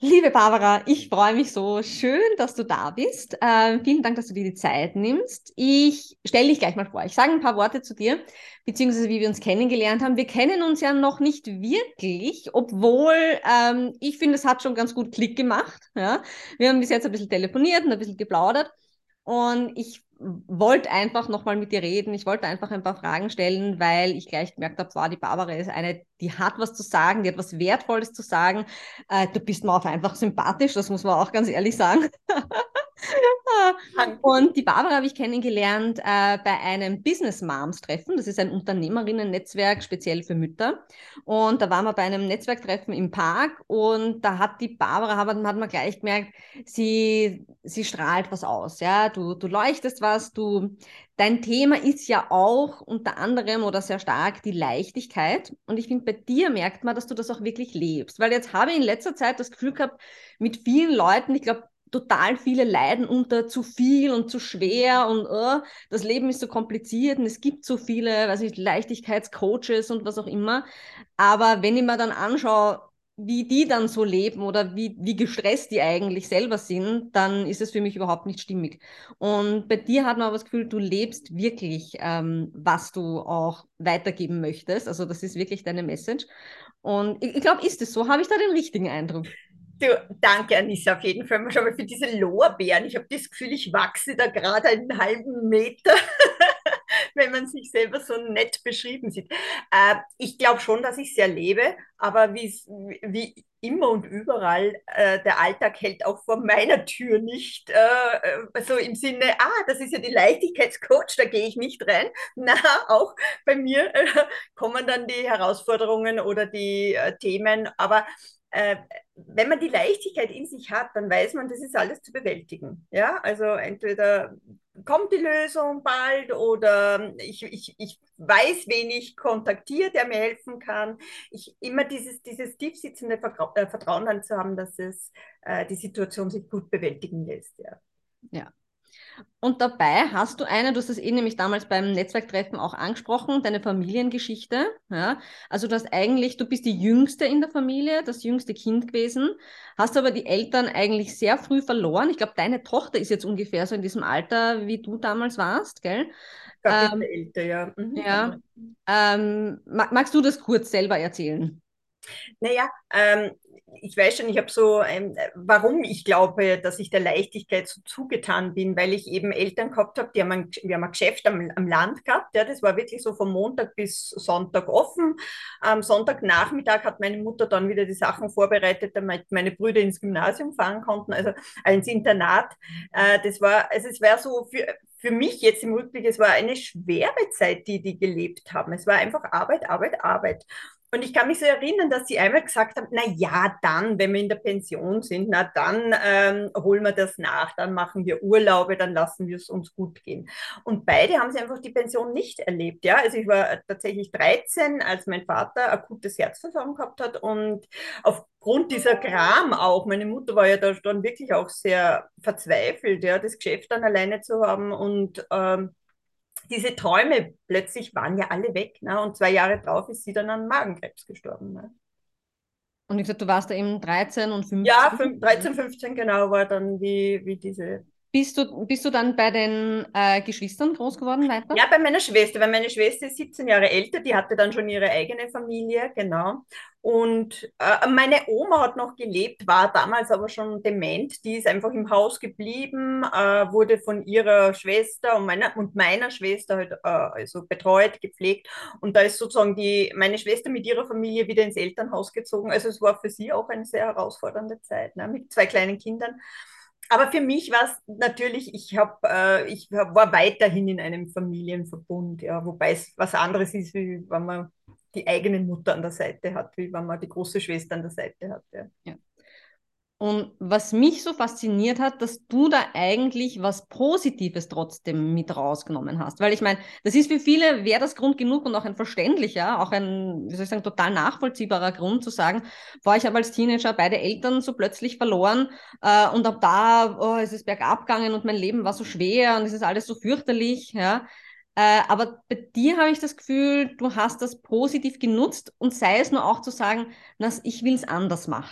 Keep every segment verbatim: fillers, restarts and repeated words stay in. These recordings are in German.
Liebe Barbara, ich freue mich so. Schön, dass du da bist. Ähm, vielen Dank, dass du dir die Zeit nimmst. Ich stelle dich gleich mal vor. Ich sage ein paar Worte zu dir, beziehungsweise wie wir uns kennengelernt haben. Wir kennen uns ja noch nicht wirklich, obwohl ähm, ich finde, es hat schon ganz gut Klick gemacht. Ja? Wir haben bis jetzt ein bisschen telefoniert und ein bisschen geplaudert. Und ich wollte einfach nochmal mit dir reden. Ich wollte einfach ein paar Fragen stellen, weil ich gleich gemerkt habe, wow, die Barbara ist eine, die hat was zu sagen, die hat was Wertvolles zu sagen. Äh, du bist mir auch einfach sympathisch, das muss man auch ganz ehrlich sagen. Danke. Und die Barbara habe ich kennengelernt äh, bei einem Business Moms Treffen. Das ist ein Unternehmerinnen-Netzwerk speziell für Mütter. Und da waren wir bei einem Netzwerktreffen im Park und da hat die Barbara, hat, hat man gleich gemerkt, sie, sie strahlt was aus. Ja? Du, du leuchtest was, du, dein Thema ist ja auch unter anderem oder sehr stark die Leichtigkeit. Und ich finde, bei dir merkt man, dass du das auch wirklich lebst. Weil jetzt habe ich in letzter Zeit das Gefühl gehabt, mit vielen Leuten, ich glaube, total viele leiden unter zu viel und zu schwer und oh, das Leben ist so kompliziert und es gibt so viele, weiß ich, Leichtigkeitscoaches und was auch immer. Aber wenn ich mir dann anschaue, wie die dann so leben oder wie, wie gestresst die eigentlich selber sind, dann ist es für mich überhaupt nicht stimmig. Und bei dir hat man aber das Gefühl, du lebst wirklich, ähm, was du auch weitergeben möchtest. Also das ist wirklich deine Message. Und ich, ich glaube, ist es so? Habe ich da den richtigen Eindruck? Du, danke, Anissa, auf jeden Fall schon mal für diese Lorbeeren. Ich habe das Gefühl, ich wachse da gerade einen halben Meter, wenn man sich selber so nett beschrieben sieht. Äh, ich glaube schon, dass ich es erlebe, aber wie's, wie immer und überall, äh, der Alltag hält auch vor meiner Tür nicht. Äh, so im Sinne, ah, das ist ja die Leichtigkeitscoach, da gehe ich nicht rein. Na, auch bei mir äh, kommen dann die Herausforderungen oder die äh, Themen, aber äh, wenn man die Leichtigkeit in sich hat, dann weiß man, das ist alles zu bewältigen. Ja, also entweder kommt die Lösung bald oder ich, ich, ich weiß, wen ich kontaktiere, der mir helfen kann. Ich immer dieses, dieses tiefsitzende Vertra äh, Vertrauen dann zu haben, dass es äh, die Situation sich gut bewältigen lässt. Ja. Ja. Und dabei hast du eine, du hast das eh nämlich damals beim Netzwerktreffen auch angesprochen, deine Familiengeschichte. Ja? Also du hast eigentlich, du bist die Jüngste in der Familie, das jüngste Kind gewesen, hast aber die Eltern eigentlich sehr früh verloren. Ich glaube, deine Tochter ist jetzt ungefähr so in diesem Alter, wie du damals warst, gell? Ich glaube, Ähm, bisschen älter, ja. Mhm, ja. aber Ähm, ma- magst du das kurz selber erzählen? naja, ähm, ich weiß schon, ich habe so, ähm, warum ich glaube, dass ich der Leichtigkeit so zugetan bin, weil ich eben Eltern gehabt habe, die haben ein, wir haben ein Geschäft am, am Land gehabt, ja, das war wirklich so vom Montag bis Sonntag offen. Am Sonntagnachmittag hat meine Mutter dann wieder die Sachen vorbereitet, damit meine Brüder ins Gymnasium fahren konnten, also ins Internat. Äh, das war, also es war so für, für mich jetzt im Rückblick, es war eine schwere Zeit, die die gelebt haben. Es war einfach Arbeit, Arbeit, Arbeit. Und ich kann mich so erinnern, dass sie einmal gesagt haben, na ja, dann, wenn wir in der Pension sind, na dann ähm, holen wir das nach, dann machen wir Urlaube, dann lassen wir es uns gut gehen. Und beide haben sie einfach die Pension nicht erlebt. Ja, also ich war tatsächlich dreizehn, als mein Vater akutes Herzversagen gehabt hat und aufgrund dieser Gram auch, meine Mutter war ja da dann wirklich auch sehr verzweifelt, ja, das Geschäft dann alleine zu haben und ähm, diese Träume plötzlich waren ja alle weg. Ne? Und zwei Jahre drauf ist sie dann an Magenkrebs gestorben. Ne? Und ich gesagt, du warst da eben dreizehn und Ja, fünfzehn. dreizehn, fünfzehn genau war dann wie, wie diese. Bist du, bist du dann bei den äh, Geschwistern groß geworden weiter? Ja, bei meiner Schwester, weil meine Schwester ist siebzehn Jahre älter, die hatte dann schon ihre eigene Familie, genau. Und äh, meine Oma hat noch gelebt, war damals aber schon dement. Die ist einfach im Haus geblieben, äh, wurde von ihrer Schwester und meiner, und meiner Schwester halt, äh, also betreut, gepflegt. Und da ist sozusagen die, meine Schwester mit ihrer Familie wieder ins Elternhaus gezogen. Also es war für sie auch eine sehr herausfordernde Zeit, ne, mit zwei kleinen Kindern. Aber für mich war es natürlich, ich hab, äh, ich hab, war weiterhin in einem Familienverbund, ja, wobei es was anderes ist, wie wenn man die eigene Mutter an der Seite hat, wie wenn man die große Schwester an der Seite hat. Ja. Ja. Und was mich so fasziniert hat, dass du da eigentlich was Positives trotzdem mit rausgenommen hast. Weil ich meine, das ist für viele, wäre das Grund genug und auch ein verständlicher, auch ein, wie soll ich sagen, total nachvollziehbarer Grund zu sagen, boah, ich habe als Teenager beide Eltern so plötzlich verloren äh, und ab da oh, es ist bergab gegangen und mein Leben war so schwer und es ist alles so fürchterlich, ja. Äh, aber bei dir habe ich das Gefühl, du hast das positiv genutzt und sei es nur auch zu sagen, na, ich will es anders machen.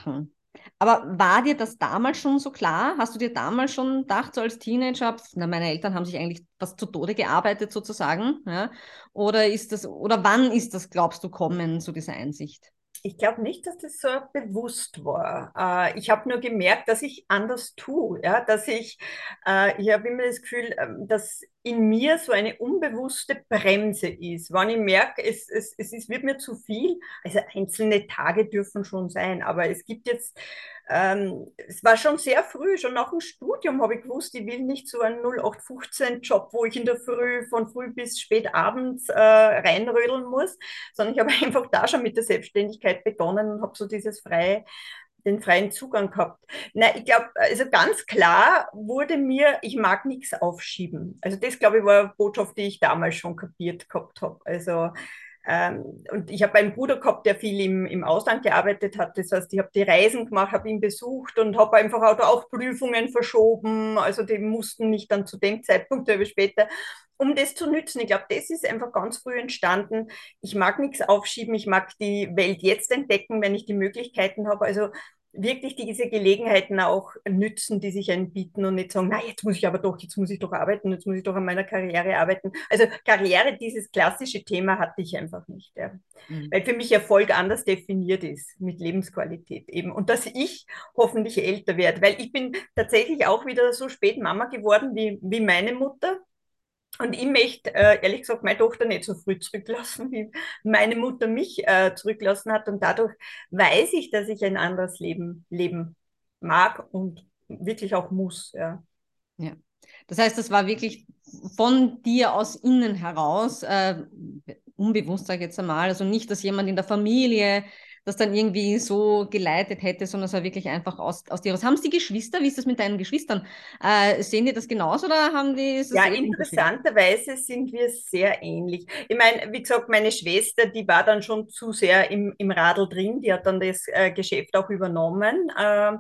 Aber war dir das damals schon so klar? Hast du dir damals schon gedacht, so als Teenager, pf, na, meine Eltern haben sich eigentlich fast zu Tode gearbeitet sozusagen, ja? Oder ist das, oder wann ist das, glaubst du, kommen, so diese Einsicht? Ich glaube nicht, dass das so bewusst war. Äh, ich habe nur gemerkt, dass ich anders tue. Ja? Dass ich, äh, ich habe immer das Gefühl, ähm, dass in mir so eine unbewusste Bremse ist. Wenn ich merke, es, es, es ist, wird mir zu viel, also einzelne Tage dürfen schon sein, aber es gibt jetzt, ähm, es war schon sehr früh, schon nach dem Studium habe ich gewusst, ich will nicht so einen null acht fünfzehn Job, wo ich in der Früh, von früh bis spät abends äh, reinrödeln muss, sondern ich habe einfach da schon mit der Selbstständigkeit begonnen und habe so dieses freie, den freien Zugang gehabt. Na, ich glaube, also ganz klar wurde mir, ich mag nichts aufschieben. Also das, glaube ich, war eine Botschaft, die ich damals schon kapiert gehabt habe. Also ähm, und ich habe einen Bruder gehabt, der viel im, im Ausland gearbeitet hat. Das heißt, ich habe die Reisen gemacht, habe ihn besucht und habe einfach auch, auch Prüfungen verschoben. Also die mussten nicht dann zu dem Zeitpunkt, aber später, um das zu nützen. Ich glaube, das ist einfach ganz früh entstanden. Ich mag nichts aufschieben, ich mag die Welt jetzt entdecken, wenn ich die Möglichkeiten habe. Also wirklich diese Gelegenheiten auch nützen, die sich einem bieten und nicht sagen, na, jetzt muss ich aber doch, jetzt muss ich doch arbeiten, jetzt muss ich doch an meiner Karriere arbeiten. Also Karriere, dieses klassische Thema hatte ich einfach nicht. Ja. Mhm. Weil für mich Erfolg anders definiert ist mit Lebensqualität eben. Und dass ich hoffentlich älter werde, weil ich bin tatsächlich auch wieder so spät Mama geworden wie, wie meine Mutter. Und ich möchte, äh, ehrlich gesagt, meine Tochter nicht so früh zurücklassen, wie meine Mutter mich äh, zurücklassen hat. Und dadurch weiß ich, dass ich ein anderes Leben leben mag und wirklich auch muss. Ja. Ja. Das heißt, das war wirklich von dir aus innen heraus, äh, unbewusst sage ich jetzt einmal, also nicht, dass jemand in der Familie das dann irgendwie so geleitet hätte, sondern es war wirklich einfach aus, aus dir raus. Haben es die Geschwister, wie ist das mit deinen Geschwistern? Äh, sehen die das genauso oder haben die, ist das Ja, eher unterschiedlich? interessanterweise sind wir sehr ähnlich. Ich meine, wie gesagt, meine Schwester, die war dann schon zu sehr im, im Radl drin, die hat dann das äh, Geschäft auch übernommen. Äh,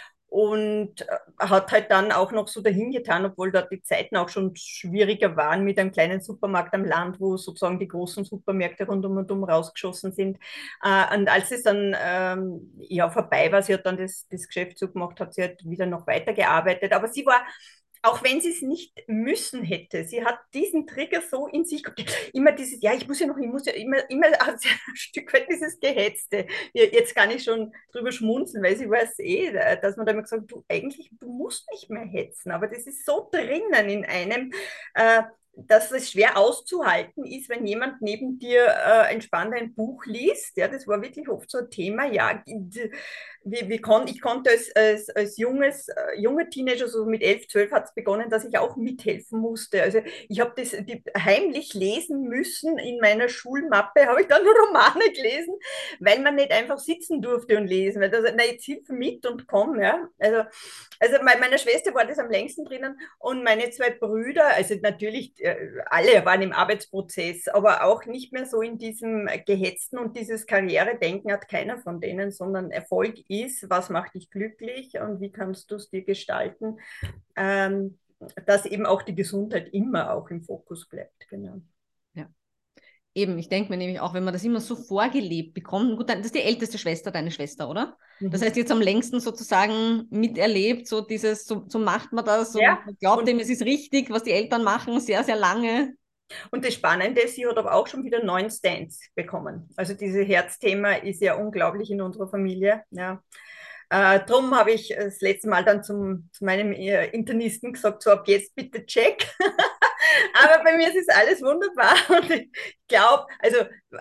und äh, hat halt dann auch noch so dahin getan, obwohl dort die Zeiten auch schon schwieriger waren mit einem kleinen Supermarkt am Land, wo sozusagen die großen Supermärkte rundum und um rausgeschossen sind. Äh, und als es dann ähm, ja vorbei war, sie hat dann das, das Geschäft zugemacht, hat sie halt wieder noch weitergearbeitet. Aber sie war, auch wenn sie es nicht müssen hätte, sie hat diesen Trigger so in sich gehabt. Immer dieses, ja, ich muss ja noch, ich muss ja immer, immer ein Stück weit dieses Gehetzte. Jetzt kann ich schon drüber schmunzeln, weil sie weiß eh, dass man da immer gesagt, du eigentlich, du musst nicht mehr hetzen, aber das ist so drinnen in einem, äh, dass es schwer auszuhalten ist, wenn jemand neben dir äh, entspannt ein Buch liest. Ja, das war wirklich oft so ein Thema. Ja, wie, wie kon, ich konnte als, als, als junges, äh, junge Teenager, so mit elf, zwölf hat es begonnen, dass ich auch mithelfen musste. Also ich habe das die, heimlich lesen müssen in meiner Schulmappe, habe ich dann nur Romane gelesen, weil man nicht einfach sitzen durfte und lesen. Weil das, na, jetzt hilf mit und komm. Ja. Also, also meiner Schwester war das am längsten drinnen und meine zwei Brüder, also natürlich äh, alle waren im Arbeitsprozess, aber auch nicht mehr so in diesem gehetzten und dieses Karrieredenken hat keiner von denen, sondern Erfolg ist, was macht dich glücklich und wie kannst du es dir gestalten, ähm, dass eben auch die Gesundheit immer auch im Fokus bleibt. Genau. Ja. Eben, ich denke mir nämlich auch, wenn man das immer so vorgelebt bekommt, gut, das ist die älteste Schwester, deine Schwester, oder? Das Mhm. heißt, jetzt am längsten sozusagen miterlebt, so dieses, so, so macht man das und Ja, man glaubt und dem, es ist richtig, was die Eltern machen, sehr, sehr lange. Und das Spannende ist, sie hat aber auch schon wieder neun Stands bekommen. Also dieses Herzthema ist ja unglaublich in unserer Familie. Ja. Äh, drum habe ich das letzte Mal dann zum, zu meinem äh, Internisten gesagt, so ab jetzt bitte check. Aber bei mir ist alles wunderbar und ich glaube, also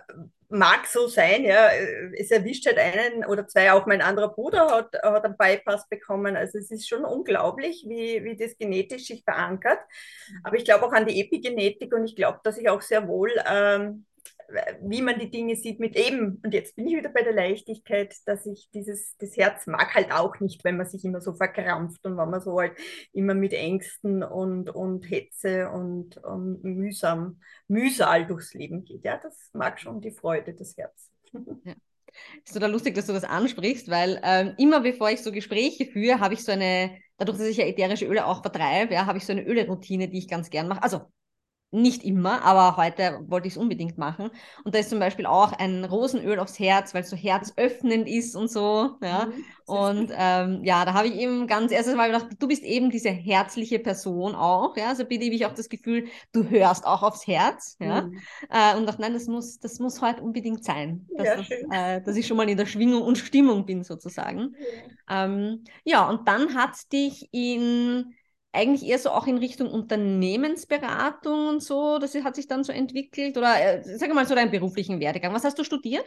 mag so sein, ja, es erwischt halt einen oder zwei, auch mein anderer Bruder hat, hat einen Bypass bekommen, also es ist schon unglaublich, wie, wie das genetisch sich verankert, aber ich glaube auch an die Epigenetik und ich glaube, dass ich auch sehr wohl ähm, wie man die Dinge sieht mit eben, und jetzt bin ich wieder bei der Leichtigkeit, dass ich dieses, das Herz mag halt auch nicht, wenn man sich immer so verkrampft und wenn man so halt immer mit Ängsten und, und Hetze und, und mühsam, Mühsal durchs Leben geht. Ja, das mag schon die Freude, das Herz. Ja. Ist total lustig, dass du das ansprichst, weil ähm, immer bevor ich so Gespräche führe, habe ich so eine, dadurch, dass ich ja ätherische Öle auch vertreibe, ja, habe ich so eine Öle-Routine, die ich ganz gern mache. Also nicht immer, aber heute wollte ich es unbedingt machen. Und da ist zum Beispiel auch ein Rosenöl aufs Herz, weil es so herzöffnend ist und so. Ja. Mhm. Siehst du? Und ähm, ja, da habe ich eben ganz erstes Mal gedacht, du bist eben diese herzliche Person auch. Ja. Also bitte habe ich auch das Gefühl, du hörst auch aufs Herz. Ja. Mhm. Äh, und dachte, nein, das muss, das muss heute unbedingt sein, dass, Ja, das, schön. äh, dass ich schon mal in der Schwingung und Stimmung bin, sozusagen. Ja. Ähm, ja, und dann hat es dich in eigentlich eher so auch in Richtung Unternehmensberatung und so, das hat sich dann so entwickelt oder äh, sag mal so deinen beruflichen Werdegang. Was hast du studiert?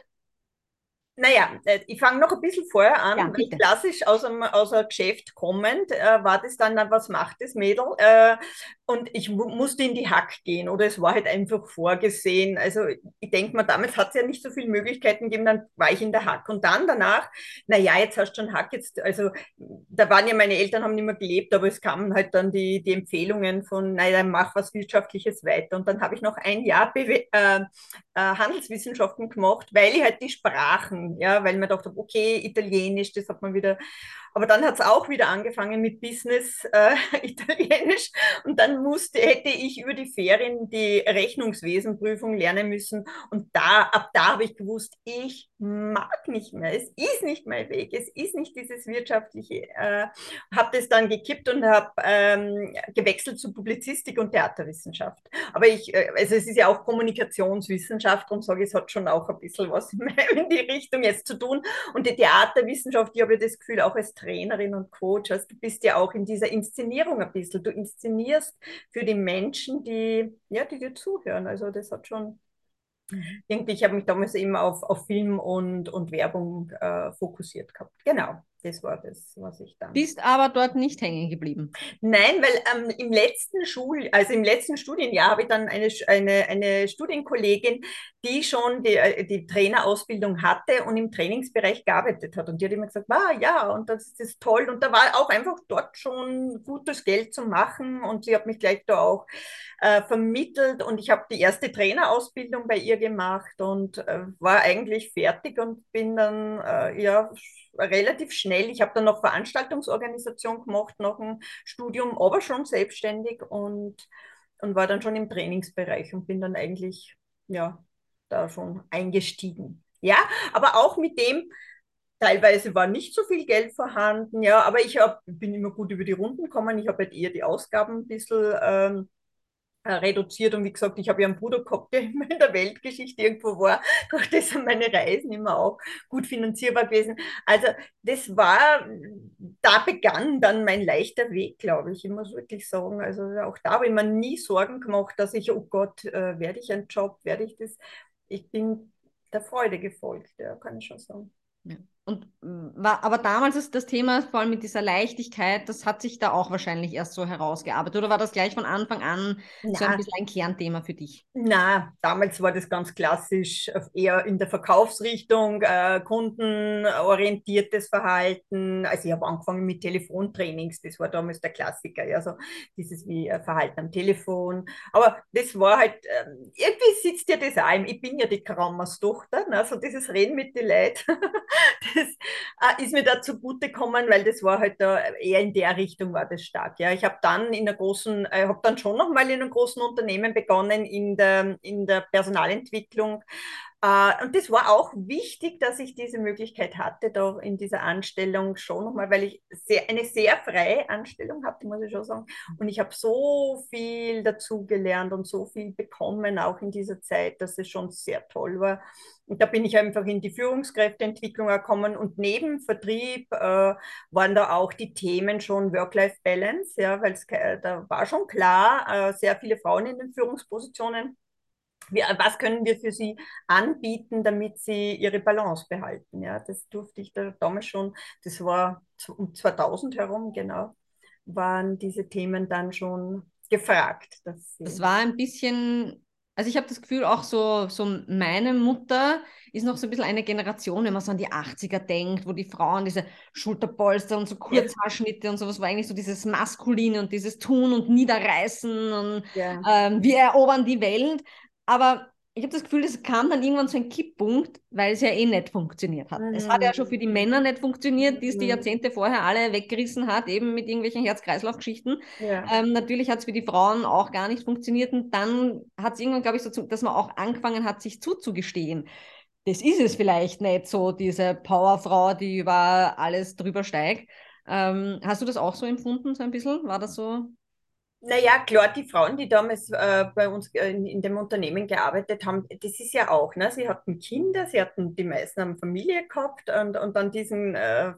Naja, äh, ich fange noch ein bisschen vorher Ja, an, weil bitte. klassisch aus einem, aus einem Geschäft kommend äh, war das dann, na, was macht das Mädel? Äh, und ich mu musste in die Hack gehen oder es war halt einfach vorgesehen. Also ich denke mal, damals hat es ja nicht so viele Möglichkeiten gegeben, dann war ich in der Hack. Und dann danach, naja, jetzt hast du schon Hack, jetzt, also da waren ja meine Eltern, haben nicht mehr gelebt, aber es kamen halt dann die, die Empfehlungen von, naja, mach was Wirtschaftliches weiter. Und dann habe ich noch ein Jahr B W, äh, äh, Handelswissenschaften gemacht, weil ich halt die Sprachen, ja, weil man dachte, okay, Italienisch, das hat man wieder, aber dann hat es auch wieder angefangen mit Business äh, Italienisch und dann musste, hätte ich über die Ferien die Rechnungswesenprüfung lernen müssen und da, ab da habe ich gewusst, ich mag nicht mehr, es ist nicht mein Weg, es ist nicht dieses wirtschaftliche, äh, habe das dann gekippt und habe ähm, gewechselt zu Publizistik und Theaterwissenschaft. Aber ich, äh, also es ist ja auch Kommunikationswissenschaft, darum sage ich, es hat schon auch ein bisschen was in die Richtung jetzt zu tun. Und die Theaterwissenschaft, ich habe ja das Gefühl, auch als Trainerin und Coach, also du bist ja auch in dieser Inszenierung ein bisschen. Du inszenierst für die Menschen, die, ja, die dir zuhören. Also das hat schon Mhm. irgendwie, ich habe mich damals eben auf, auf Film und, und Werbung äh, fokussiert gehabt. Genau, das war das, was ich dann Bist aber dort nicht hängen geblieben. Nein, weil ähm, im letzten Schul, also im letzten Studienjahr habe ich dann eine, eine, eine Studienkollegin, die schon die, äh, die Trainerausbildung hatte und im Trainingsbereich gearbeitet hat. Und die hat immer gesagt, ah, ja, und das ist toll. Und da war auch einfach dort schon gutes Geld zu machen. Und sie hat mich gleich da auch äh, vermittelt. Und ich habe die erste Trainerausbildung bei ihr gemacht und äh, war eigentlich fertig und bin dann, äh, ja, relativ schnell. Ich habe dann noch Veranstaltungsorganisation gemacht, noch ein Studium, aber schon selbstständig und, und war dann schon im Trainingsbereich und bin dann eigentlich, ja, da schon eingestiegen. Ja, aber auch mit dem, teilweise war nicht so viel Geld vorhanden, ja, aber ich hab, bin immer gut über die Runden gekommen. Ich habe halt eher die Ausgaben ein bisschen ähm, äh, reduziert. Und wie gesagt, ich habe ja einen Bruder gehabt, der immer in der Weltgeschichte irgendwo war. Durch das sind meine Reisen immer auch gut finanzierbar gewesen. Also das war, da begann dann mein leichter Weg, glaube ich. Ich muss wirklich sagen. Also auch da habe ich mir nie Sorgen gemacht, dass ich, oh Gott, äh, werde ich einen Job, werde ich das? Ich bin der Freude gefolgt, ja, kann ich schon sagen. Ja. Und mm, war, aber damals ist das Thema, vor allem mit dieser Leichtigkeit, das hat sich da auch wahrscheinlich erst so herausgearbeitet. Oder war das gleich von Anfang an so ein Na, bisschen ein Kernthema für dich? Na, damals war das ganz klassisch eher in der Verkaufsrichtung, äh, kundenorientiertes Verhalten. Also ich habe angefangen mit Telefontrainings, das war damals der Klassiker, ja, so dieses wie äh, Verhalten am Telefon. Aber das war halt, ähm, irgendwie sitzt ja das auch im, ich bin ja die Krammerstochter, ne, so dieses Reden mit den Leuten, das äh, ist mir da zugute gekommen, weil das war halt da eher in der Richtung war das stark. Ja, ich habe dann in der großen, äh, habe dann schon noch mal in einem großen Unternehmen begonnen in der, in der Personalentwicklung. Äh, und das war auch wichtig, dass ich diese Möglichkeit hatte, da in dieser Anstellung schon nochmal, weil ich sehr, eine sehr freie Anstellung hatte, muss ich schon sagen. Und ich habe so viel dazugelernt und so viel bekommen, auch in dieser Zeit, dass es schon sehr toll war. Und da bin ich einfach in die Führungskräfteentwicklung gekommen und neben Vertrieb äh, waren da auch die Themen schon Work-Life-Balance, ja, weil da war schon klar, äh, sehr viele Frauen in den Führungspositionen. Wir, was können wir für sie anbieten, damit sie ihre Balance behalten? Ja, das durfte ich da damals schon, das war um zweitausend herum, genau, waren diese Themen dann schon gefragt, dass Das sie, war ein bisschen, also ich habe das Gefühl, auch so, so meine Mutter ist noch so ein bisschen eine Generation, wenn man so an die achtziger denkt, wo die Frauen diese Schulterpolster und so ja, Kurzhaarschnitte und sowas war eigentlich so dieses Maskuline und dieses Tun und Niederreißen und ja, ähm, wir erobern die Welt. Aber ich habe das Gefühl, es kam dann irgendwann zu einem Kipppunkt, weil es ja eh nicht funktioniert hat. Es hat ja schon für die Mhm. Männer nicht funktioniert, die es die Mhm. Jahrzehnte vorher alle weggerissen hat, eben mit irgendwelchen Herz-Kreislauf-Geschichten. Ja. Ähm, natürlich hat es für die Frauen auch gar nicht funktioniert und dann hat es irgendwann, glaube ich, so, zu, dass man auch angefangen hat, sich zuzugestehen. Das ist es vielleicht nicht so, diese Powerfrau, die über alles drüber steigt. Ähm, hast du das auch so empfunden, so ein bisschen? War das so? Naja, klar, die Frauen, die damals äh, bei uns äh, in, in dem Unternehmen gearbeitet haben, das ist ja auch, ne? Sie hatten Kinder, sie hatten die meisten haben Familie gehabt und, und dann diesen äh,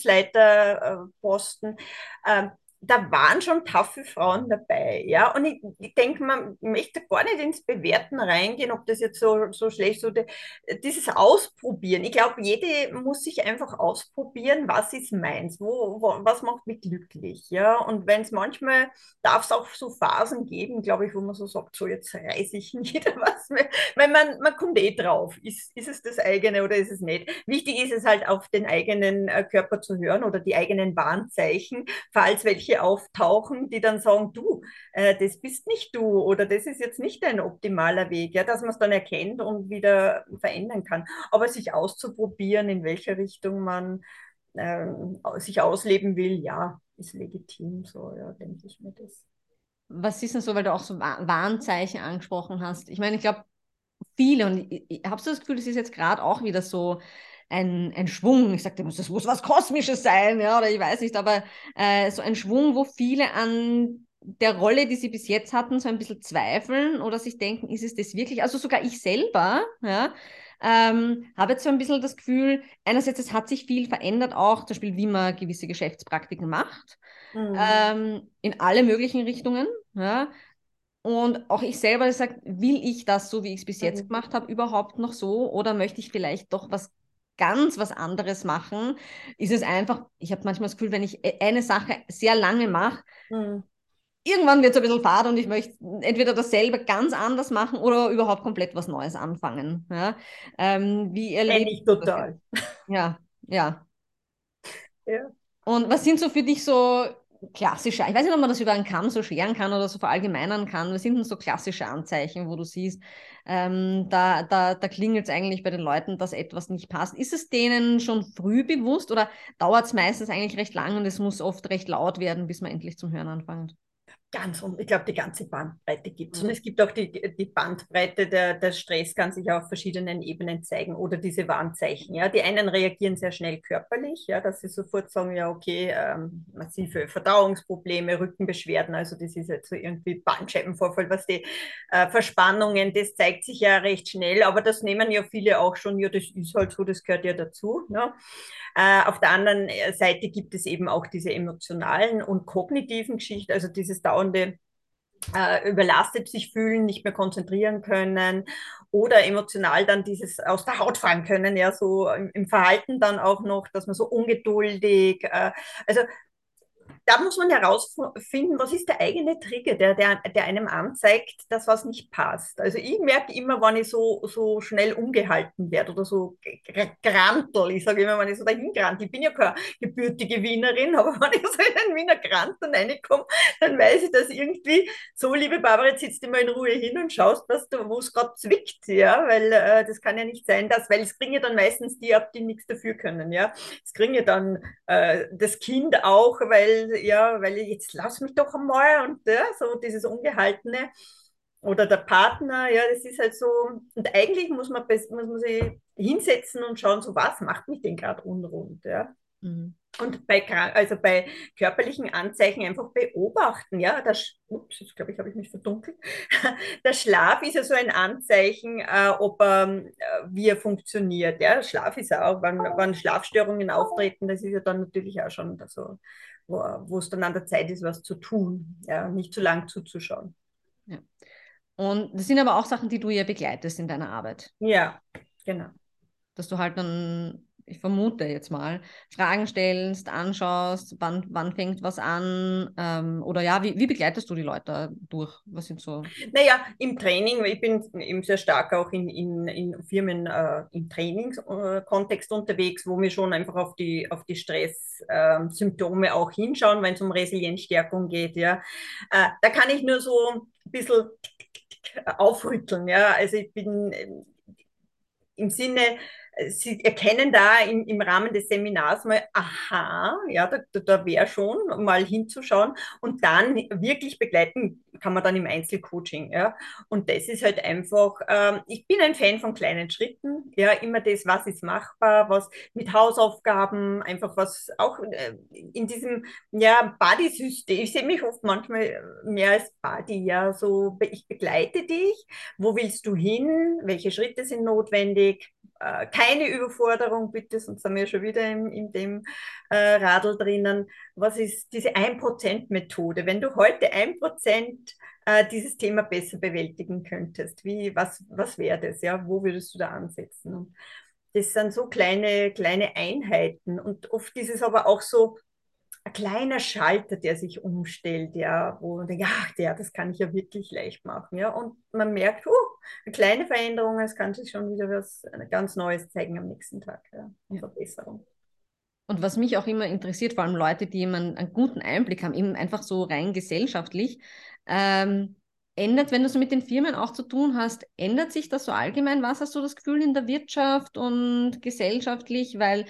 Vertriebsleiterposten. Äh, da waren schon taffe Frauen dabei, ja. Und ich, ich denke, man möchte gar nicht ins Bewerten reingehen, ob das jetzt so, so schlecht so de, dieses Ausprobieren. Ich glaube, jede muss sich einfach ausprobieren, was ist meins, wo, wo, was macht mich glücklich, ja. Und wenn es manchmal darf es auch so Phasen geben, glaube ich, wo man so sagt, so jetzt reiße ich wieder was mehr. Weil man, man kommt eh drauf. Ist, ist es das eigene oder ist es nicht? Wichtig ist es halt auf den eigenen äh, Körper zu hören oder die eigenen Warnzeichen, falls welche auftauchen, die dann sagen, du, äh, das bist nicht du oder das ist jetzt nicht ein optimaler Weg, ja, dass man es dann erkennt und wieder verändern kann. Aber sich auszuprobieren, in welche Richtung man äh, sich ausleben will, ja, ist legitim, so, ja, denke ich mir das. Was ist denn so, weil du auch so Wa- Warnzeichen angesprochen hast? Ich meine, ich glaube, viele, und ich, ich habe so das Gefühl, das ist jetzt gerade auch wieder so ein, ein Schwung. Ich sagte, das muss was Kosmisches sein, ja, oder ich weiß nicht, aber äh, so ein Schwung, wo viele an der Rolle, die sie bis jetzt hatten, so ein bisschen zweifeln oder sich denken, ist es das wirklich? Also sogar ich selber, ja, ähm, habe jetzt so ein bisschen das Gefühl, einerseits, es hat sich viel verändert, auch zum Beispiel, wie man gewisse Geschäftspraktiken macht, Mhm. ähm, in alle möglichen Richtungen, ja. Und auch ich selber sage, will ich das so, wie ich es bis jetzt Mhm. gemacht habe, überhaupt noch so? Oder möchte ich vielleicht doch was ganz was anderes machen? Ist es einfach, ich habe manchmal das Gefühl, wenn ich e- eine Sache sehr lange mache, Mhm. irgendwann wird es ein bisschen fad und ich möchte entweder dasselbe ganz anders machen oder überhaupt komplett was Neues anfangen. Ja? Ähm, wie Kenne erlebst ich du das jetzt? total. Ja, ja. Ja. Und was sind so für dich so klassische, ich weiß nicht, ob man das über einen Kamm so scheren kann oder so verallgemeinern kann, was sind denn so klassische Anzeichen, wo du siehst, ähm, da, da, da klingelt es eigentlich bei den Leuten, dass etwas nicht passt. Ist es denen schon früh bewusst oder dauert es meistens eigentlich recht lang und es muss oft recht laut werden, bis man endlich zum Hören anfängt? Ganz, und ich glaube, die ganze Bandbreite gibt es. Und Mhm. es gibt auch die, die Bandbreite, der, der Stress kann sich auf verschiedenen Ebenen zeigen oder diese Warnzeichen. Ja. Die einen reagieren sehr schnell körperlich, ja, dass sie sofort sagen, ja, okay, ähm, massive Verdauungsprobleme, Rückenbeschwerden, also das ist jetzt so irgendwie Bandscheibenvorfall, was die äh, Verspannungen, das zeigt sich ja recht schnell, aber das nehmen ja viele auch schon, ja, das ist halt so, das gehört ja dazu. Ne? Äh, auf der anderen Seite gibt es eben auch diese emotionalen und kognitiven Geschichten, also dieses dauernde äh, überlastet sich fühlen, nicht mehr konzentrieren können oder emotional dann dieses aus der Haut fahren können, ja, so im, im Verhalten dann auch noch, dass man so ungeduldig, äh, also da muss man herausfinden, was ist der eigene Trigger, der, der, der einem anzeigt, dass was nicht passt. Also ich merke immer, wenn ich so, so schnell umgehalten werde oder so grantel, ich sage immer, wenn ich so dahin grant, ich bin ja keine gebürtige Wienerin, aber wenn ich so in einen Wiener Grantel reinkomme, dann weiß ich, dass irgendwie, so liebe Barbara, jetzt sitzt du mal in Ruhe hin und schaust, was du, wo es gerade zwickt, ja, weil äh, das kann ja nicht sein, dass, weil es kriegen ja dann meistens die ab, die nichts dafür können, ja. Es kriegen ja dann äh, das Kind auch, weil, ja, weil jetzt lass mich doch einmal und ja, so dieses Ungehaltene oder der Partner, ja, das ist halt so, und eigentlich muss man, muss man sich hinsetzen und schauen, so was macht mich denn gerade unrund, ja. Mhm. Und bei, also bei körperlichen Anzeichen einfach beobachten, ja, das, ups, jetzt glaube ich, habe ich mich verdunkelt. Der Schlaf ist ja so ein Anzeichen, äh, ob er, äh, wie er funktioniert. Ja, Schlaf ist ja auch, wenn, wenn Schlafstörungen auftreten, das ist ja dann natürlich auch schon so, wo, wo es dann an der Zeit ist, was zu tun, ja, nicht zu lang zuzuschauen. Ja. Und das sind aber auch Sachen, die du ja begleitest in deiner Arbeit. Ja, genau. Dass du halt dann, ich vermute jetzt mal, Fragen stellst, anschaust, wann, wann fängt was an, ähm, oder ja, wie, wie begleitest du die Leute durch? Was sind so? Naja, im Training, ich bin eben sehr stark auch in, in, in Firmen äh, im Trainingskontext unterwegs, wo wir schon einfach auf die, auf die Stresssymptome äh, auch hinschauen, wenn es um Resilienzstärkung geht. Ja. Äh, da kann ich nur so ein bisschen aufrütteln. Ja? Also ich bin im Sinne, Sie erkennen da im, im Rahmen des Seminars mal, aha, ja, da, da wäre schon mal hinzuschauen und dann wirklich begleiten kann man dann im Einzelcoaching, ja. Und das ist halt einfach, ähm, ich bin ein Fan von kleinen Schritten, ja, immer das, was ist machbar, was mit Hausaufgaben, einfach was auch äh, in diesem, ja, Buddy-System, ich sehe mich oft manchmal mehr als Buddy, ja, so, ich begleite dich, wo willst du hin, welche Schritte sind notwendig, keine Überforderung, bitte, sonst sind wir schon wieder in, in dem äh, Radl drinnen. Was ist diese ein Prozent Methode? Wenn du heute ein Prozent äh, dieses Thema besser bewältigen könntest, wie, was, was wäre das? Ja? Wo würdest du da ansetzen? Und das sind so kleine, kleine Einheiten. Und oft ist es aber auch so, ein kleiner Schalter, der sich umstellt, ja, wo man denkt, ja, der, das kann ich ja wirklich leicht machen, ja, und man merkt, oh, eine kleine Veränderung, es kann sich schon wieder was ganz Neues zeigen am nächsten Tag, ja, eine Verbesserung. Und was mich auch immer interessiert, vor allem Leute, die immer einen, einen guten Einblick haben, eben einfach so rein gesellschaftlich, ähm, ändert, wenn du so mit den Firmen auch zu tun hast, ändert sich das so allgemein? Was hast du das Gefühl in der Wirtschaft und gesellschaftlich? Weil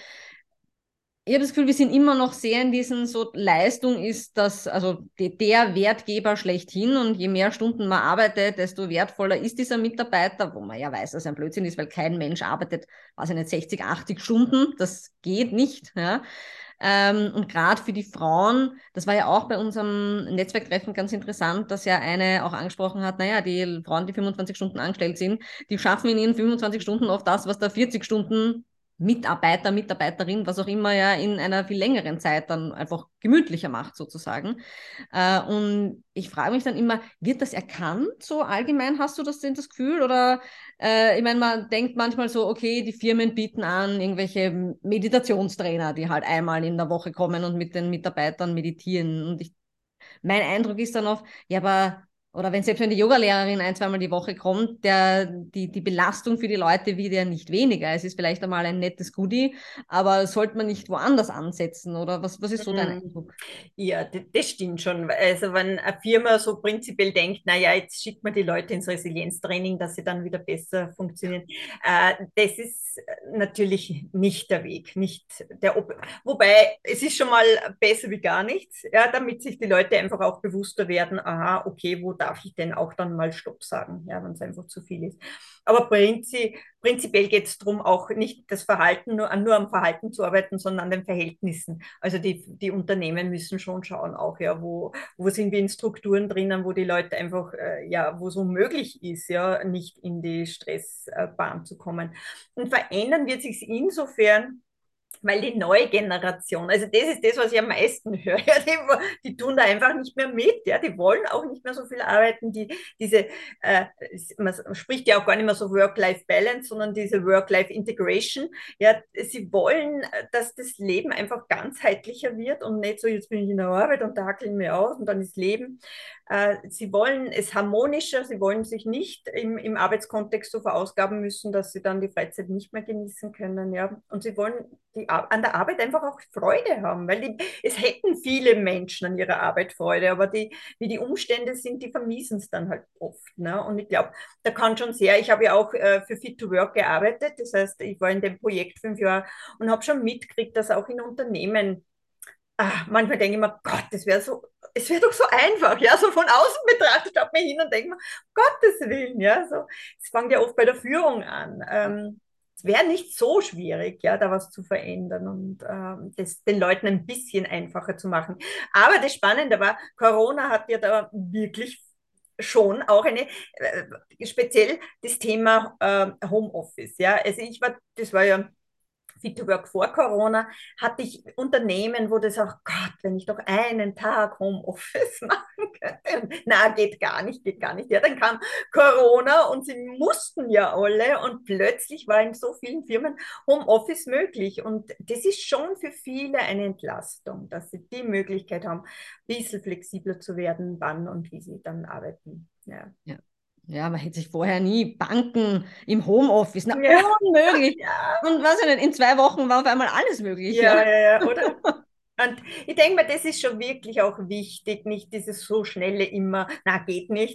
ich habe das Gefühl, wir sind immer noch sehr in diesen, so Leistung ist das, also die, der Wertgeber schlechthin, und je mehr Stunden man arbeitet, desto wertvoller ist dieser Mitarbeiter, wo man ja weiß, dass er ein Blödsinn ist, weil kein Mensch arbeitet, weiß ich nicht, sechzig, achtzig Stunden, das geht nicht, ja. Ähm, und gerade für die Frauen, das war ja auch bei unserem Netzwerktreffen ganz interessant, dass ja eine auch angesprochen hat, naja, die Frauen, die fünfundzwanzig Stunden angestellt sind, die schaffen in ihren fünfundzwanzig Stunden oft das, was da vierzig Stunden Mitarbeiter, Mitarbeiterin, was auch immer, ja in einer viel längeren Zeit dann einfach gemütlicher macht sozusagen. Äh, und ich frage mich dann immer, wird das erkannt so allgemein? Hast du das, das Gefühl? Oder äh, ich meine, man denkt manchmal so, okay, die Firmen bieten an irgendwelche Meditationstrainer, die halt einmal in der Woche kommen und mit den Mitarbeitern meditieren. Und ich, mein Eindruck ist dann oft, ja, aber oder wenn selbst wenn die Yogalehrerin ein, zweimal die Woche kommt, der, die, die Belastung für die Leute wird ja nicht weniger. Es ist vielleicht einmal ein nettes Goodie, aber sollte man nicht woanders ansetzen? Oder was, was ist so dein Mhm. Eindruck? Ja, d- das stimmt schon. Also wenn eine Firma so prinzipiell denkt, naja, jetzt schickt man die Leute ins Resilienztraining, dass sie dann wieder besser funktionieren, äh, das ist natürlich nicht der Weg. Nicht der Ob Wobei, es ist schon mal besser wie gar nichts, ja, damit sich die Leute einfach auch bewusster werden, aha, okay, wo darf ich denn auch dann mal Stopp sagen, ja, wenn es einfach zu viel ist. Aber prinzi prinzipiell geht es darum, auch nicht das Verhalten, nur, nur am Verhalten zu arbeiten, sondern an den Verhältnissen. Also die, die Unternehmen müssen schon schauen, auch ja, wo, wo sind wir in Strukturen drinnen, wo die Leute einfach, äh, ja, wo es unmöglich ist, ja, nicht in die Stressbahn zu kommen. Und verändern wird sich insofern, weil die neue Generation, also das ist das, was ich am meisten höre, ja, die, die tun da einfach nicht mehr mit, ja, die wollen auch nicht mehr so viel arbeiten, die, diese, äh, man spricht ja auch gar nicht mehr so Work-Life-Balance, sondern diese Work-Life-Integration, ja, sie wollen, dass das Leben einfach ganzheitlicher wird und nicht so, jetzt bin ich in der Arbeit und da hackeln wir aus und dann ist Leben. Äh, sie wollen es harmonischer, sie wollen sich nicht im, im Arbeitskontext so verausgaben müssen, dass sie dann die Freizeit nicht mehr genießen können, ja, und sie wollen die, an der Arbeit einfach auch Freude haben, weil die, es hätten viele Menschen an ihrer Arbeit Freude, aber die, wie die Umstände sind, die vermiesen es dann halt oft. Ne? Und ich glaube, da kann schon sehr, ich habe ja auch äh, für Fit to Work gearbeitet, das heißt, ich war in dem Projekt fünf Jahre und habe schon mitgekriegt, dass auch in Unternehmen, ah, manchmal denke ich mir, Gott, das wäre so, es wäre doch so einfach, ja, so von außen betrachtet, schaut mir hin und denke mir, Gottes Willen, ja, so, es fängt ja oft bei der Führung an. Ähm, es wäre nicht so schwierig, ja, da was zu verändern und ähm, das den Leuten ein bisschen einfacher zu machen. Aber das Spannende war, Corona hat ja da wirklich schon auch eine, äh, speziell das Thema äh, Homeoffice, ja, also ich war, das war ja Fit to Work vor Corona, hatte ich Unternehmen, wo das auch, Gott, wenn ich doch einen Tag Homeoffice machen könnte. Na, geht gar nicht, geht gar nicht. Ja, dann kam Corona und sie mussten ja alle und plötzlich war in so vielen Firmen Homeoffice möglich. Und das ist schon für viele eine Entlastung, dass sie die Möglichkeit haben, ein bisschen flexibler zu werden, wann und wie sie dann arbeiten. Ja. Ja. Ja, man hätte sich vorher nie Banken im Homeoffice, na, Ja, unmöglich. ja, Und was ich nicht, in zwei Wochen war auf einmal alles möglich, ja, ja. ja, ja, oder? Und ich denke mal, das ist schon wirklich auch wichtig, nicht dieses so schnelle immer, na, geht nicht,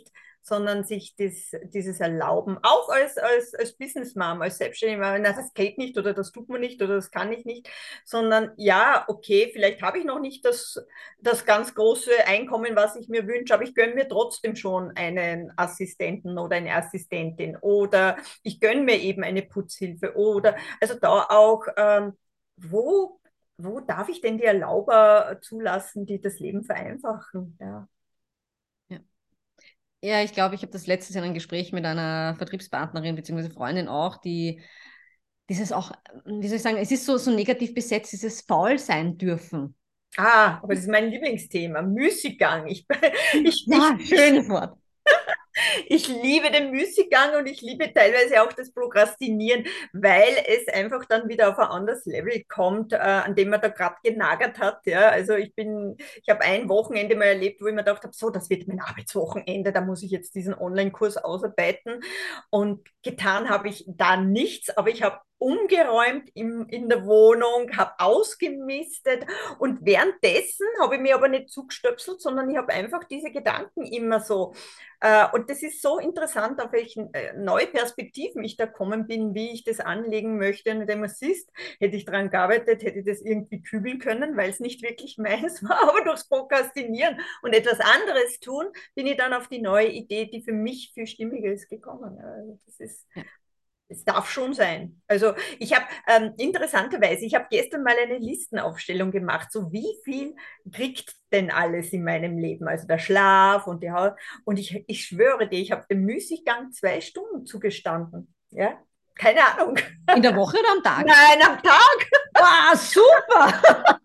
sondern sich das, dieses Erlauben, auch als, als, als Businessmom, als Selbstständige, na, das geht nicht oder das tut man nicht oder das kann ich nicht, sondern ja, okay, vielleicht habe ich noch nicht das, das ganz große Einkommen, was ich mir wünsche, aber ich gönne mir trotzdem schon einen Assistenten oder eine Assistentin oder ich gönne mir eben eine Putzhilfe oder, also da auch, ähm, wo, wo darf ich denn die Erlauber zulassen, die das Leben vereinfachen? Ja. Ja. Ja, ich glaube, ich habe das letztes Jahr in einem Gespräch mit einer Vertriebspartnerin bzw. Freundin auch, die dieses auch, wie soll ich sagen, es ist so, so negativ besetzt, dieses faul sein dürfen. Ah, aber das ist mein Lieblingsthema, Müßiggang. Ich, ich, Ja, ich, ich schönes Wort. Ich liebe den Müßiggang und ich liebe teilweise auch das Prokrastinieren, weil es einfach dann wieder auf ein anderes Level kommt, äh, an dem man da gerade genagert hat. Ja? Also ich bin, ich habe ein Wochenende mal erlebt, wo ich mir gedacht habe, so, das wird mein Arbeitswochenende, da muss ich jetzt diesen Online-Kurs ausarbeiten. Und getan habe ich da nichts, aber ich habe umgeräumt im, in der Wohnung, habe ausgemistet und währenddessen habe ich mir aber nicht zugestöpselt, sondern ich habe einfach diese Gedanken immer so äh, und das ist so interessant, auf welchen äh, neue Perspektiven ich da kommen bin, wie ich das anlegen möchte. Und wenn man siehst, hätte ich daran gearbeitet, hätte ich das irgendwie kübeln können, weil es nicht wirklich meins war, aber durchs Prokrastinieren und etwas anderes tun, bin ich dann auf die neue Idee, die für mich viel stimmiger ist, gekommen. Also das ist Ja. es darf schon sein. Also ich habe ähm, interessanterweise, ich habe gestern mal eine Listenaufstellung gemacht, so wie viel kriegt denn alles in meinem Leben, also der Schlaf und die Haut. Und ich, ich schwöre dir, ich habe dem Müßiggang zwei Stunden zugestanden. Ja, keine Ahnung. In der Woche oder am Tag? Nein, am Tag. Ah, super!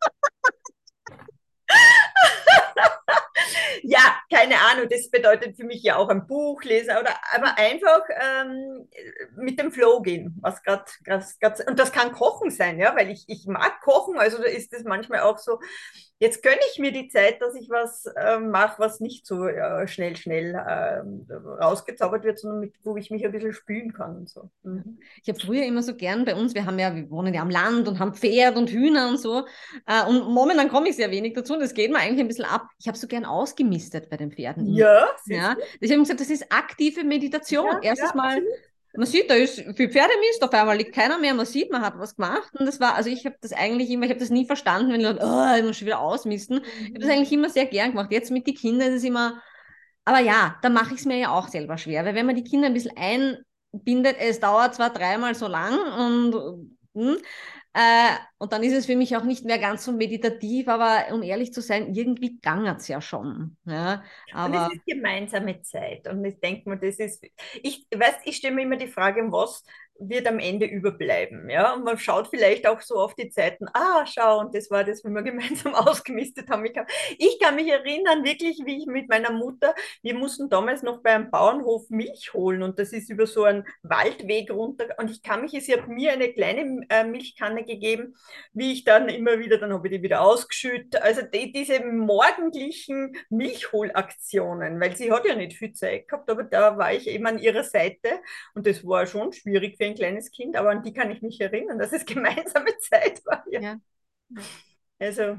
Ja, keine Ahnung, das bedeutet für mich ja auch ein Buch lesen oder aber einfach ähm, mit dem Flow gehen, was gerade und das kann Kochen sein, ja, weil ich, ich mag kochen, also da ist es manchmal auch so, jetzt gönne ich mir die Zeit, dass ich was ähm, mache, was nicht so ja, schnell, schnell ähm, rausgezaubert wird, sondern mit, wo ich mich ein bisschen spülen kann und so. Mhm. Ich habe früher immer so gern bei uns, wir haben ja, wir wohnen ja am Land und haben Pferd und Hühner und so. Äh, und momentan komme ich sehr wenig dazu und das geht mir eigentlich ein bisschen ab. Ich habe so gern ausgemistet bei den Pferden immer. Ja, siehst Ja, du? deswegen habe ich gesagt, das ist aktive Meditation. Ja, ja, Erstes Mal, absolut. man sieht, da ist viel Pferdemist, auf einmal liegt keiner mehr, man sieht, man hat was gemacht. Und das war, also ich habe das eigentlich immer, ich habe das nie verstanden, wenn Leute, oh, ich muss schon wieder ausmisten. Ich habe das Mhm. eigentlich immer sehr gern gemacht. Jetzt mit den Kindern ist es immer, aber ja, da mache ich es mir ja auch selber schwer, weil wenn man die Kinder ein bisschen einbindet, es dauert zwar dreimal so lang und, hm, äh, und dann ist es für mich auch nicht mehr ganz so meditativ, aber um ehrlich zu sein, irgendwie gangert es ja schon. Ja, Und es aber ist gemeinsame Zeit. Und ich denke mir, das ist, ich weiß, ich stelle mir immer die Frage, was wird am Ende überbleiben. Ja? Und man schaut vielleicht auch so auf die Zeiten, ah, schau, und das war das, wie wir gemeinsam ausgemistet haben. Ich kann, ich kann mich erinnern, wirklich, wie ich mit meiner Mutter, wir mussten damals noch bei einem Bauernhof Milch holen und das ist über so einen Waldweg runter. Und ich kann mich, sie hat mir eine kleine äh, Milchkanne gegeben, wie ich dann immer wieder, dann habe ich die wieder ausgeschüttet. Also die, diese morgendlichen Milchholaktionen, weil sie hat ja nicht viel Zeit gehabt, aber da war ich eben an ihrer Seite und das war schon schwierig für ein kleines Kind, aber an die kann ich mich erinnern, dass es gemeinsame Zeit war. Ja. ja. Ja. Also,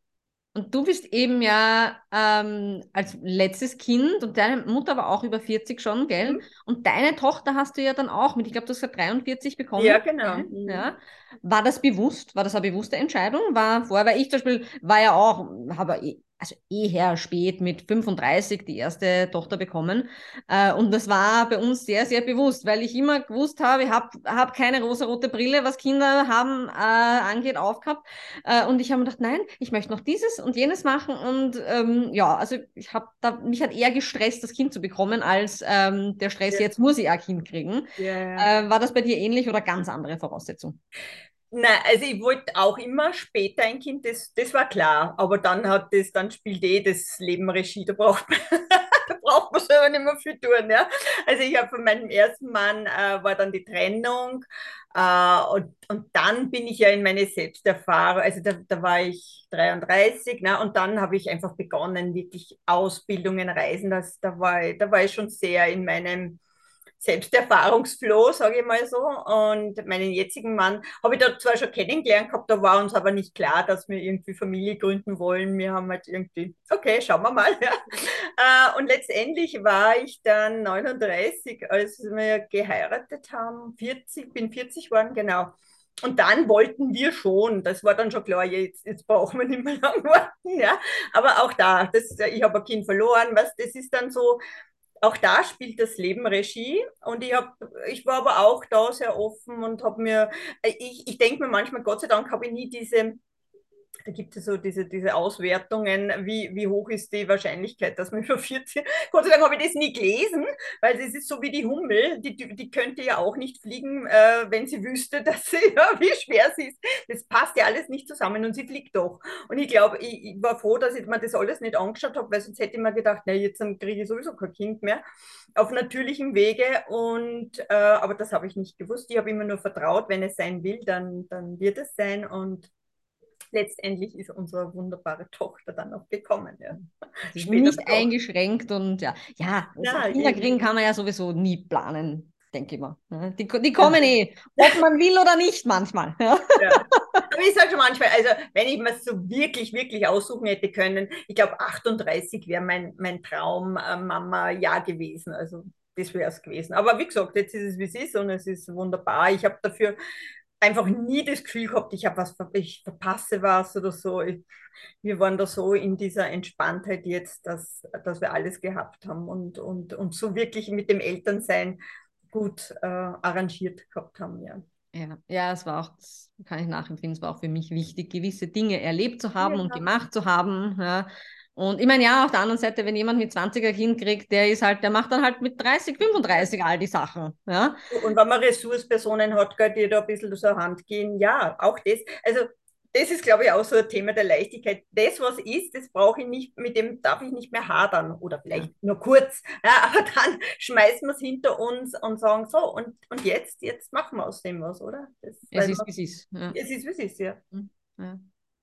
Und du bist eben ja ähm, als letztes Kind und deine Mutter war auch über vierzig schon, gell? mhm. Und deine Tochter hast du ja dann auch mit, ich glaube, du hast ja dreiundvierzig bekommen. Ja, genau. Gell? Mhm. Ja. War das bewusst? War das eine bewusste Entscheidung? War vorher, weil ich zum Beispiel war ja auch, habe eh- also eher spät mit fünfunddreißig die erste Tochter bekommen. Äh, und das war bei uns sehr, sehr bewusst, weil ich immer gewusst habe, ich habe hab keine rosarote Brille, was Kinder haben äh, angeht, aufgehabt. Äh, und ich habe mir gedacht, nein, ich möchte noch dieses und jenes machen. Und ähm, ja, also ich habe da, mich hat eher gestresst, das Kind zu bekommen, als ähm, der Stress, Ja, jetzt muss ich ein Kind kriegen. ja, ja. Äh, war das bei dir ähnlich oder ganz andere Voraussetzungen? Nein, also ich wollte auch immer später ein Kind, das, das war klar. Aber dann hat das, dann spielt eh das Leben Regie, da braucht man, da braucht man selber nicht mehr viel tun. Ja? Also ich habe von meinem ersten Mann äh, war dann die Trennung äh, und, und dann bin ich ja in meine Selbsterfahrung, also da, da war ich dreiunddreißig, ne? Und dann habe ich einfach begonnen, wirklich Ausbildungen, Reisen, das, da war ich, da war ich schon sehr in meinem Selbsterfahrungsfloh, sage ich mal so. Und meinen jetzigen Mann habe ich da zwar schon kennengelernt gehabt, da war uns aber nicht klar, dass wir irgendwie Familie gründen wollen. Wir haben halt irgendwie, okay, schauen wir mal. Ja. Äh, und letztendlich war ich dann neununddreißig, als wir geheiratet haben, vierzig, bin vierzig geworden, genau. Und dann wollten wir schon, das war dann schon klar, jetzt, jetzt brauchen wir nicht mehr lang warten, ja. Aber auch da, das, ich habe ein Kind verloren, was, das ist dann so, auch da spielt das Leben Regie und ich, hab, ich war aber auch da sehr offen und habe mir, ich, ich denke mir manchmal, Gott sei Dank habe ich nie diese, da gibt es so diese, diese Auswertungen, wie, wie hoch ist die Wahrscheinlichkeit, dass man über vierzig, Gott sei Dank habe ich das nie gelesen, weil das ist so wie die Hummel, die, die könnte ja auch nicht fliegen, äh, wenn sie wüsste, dass sie, ja, wie schwer sie ist. Das passt ja alles nicht zusammen und sie fliegt doch. Und ich glaube, ich, ich war froh, dass ich mir das alles nicht angeschaut habe, weil sonst hätte ich mir gedacht, na, jetzt kriege ich sowieso kein Kind mehr auf natürlichem Wege. Und, äh, aber das habe ich nicht gewusst. Ich habe immer nur vertraut, wenn es sein will, dann, dann wird es sein. Und letztendlich ist unsere wunderbare Tochter dann auch gekommen. Ja. Es ist Später nicht doch. eingeschränkt und ja, ja, also Ja, Kinder eben. kriegen kann man ja sowieso nie planen, denke ich mal. Ja, Die, die Ja, kommen eh, ob man will oder nicht manchmal. Ja. ja. Aber ich sage schon manchmal, also wenn ich mir so wirklich, wirklich aussuchen hätte können, ich glaube achtunddreißig wäre mein, mein Traum äh, Mama-Jahr gewesen. Also das wäre es gewesen. Aber wie gesagt, jetzt ist es, wie es ist und es ist wunderbar. Ich habe dafür einfach nie das Gefühl gehabt, ich habe was, ich verpasse was oder so. Ich, wir waren da so in dieser Entspanntheit jetzt, dass, dass wir alles gehabt haben und, und, und so wirklich mit dem Elternsein gut äh, arrangiert gehabt haben, ja. Ja, ja, es war auch, das kann ich nachempfinden, es war auch für mich wichtig, gewisse Dinge erlebt zu haben und Ja. gemacht zu haben. Ja. Und ich meine, ja, auf der anderen Seite, wenn jemand mit zwanziger Kind kriegt, der ist halt, der macht dann halt mit dreißig, fünfunddreißig all die Sachen. Ja. Und wenn man Ressourcepersonen hat, die da ein bisschen zur Hand gehen, ja, auch das. Also das ist, glaube ich, auch so ein Thema der Leichtigkeit. Das, was ist, das brauche ich nicht, mit dem darf ich nicht mehr hadern oder Ja. vielleicht nur kurz. Ja, aber dann schmeißen wir es hinter uns und sagen so, und, und jetzt, jetzt machen wir aus dem was, oder? Das, Es weil ist, man, wie es ist. Ja. es ist, wie es ist, ja. Ja.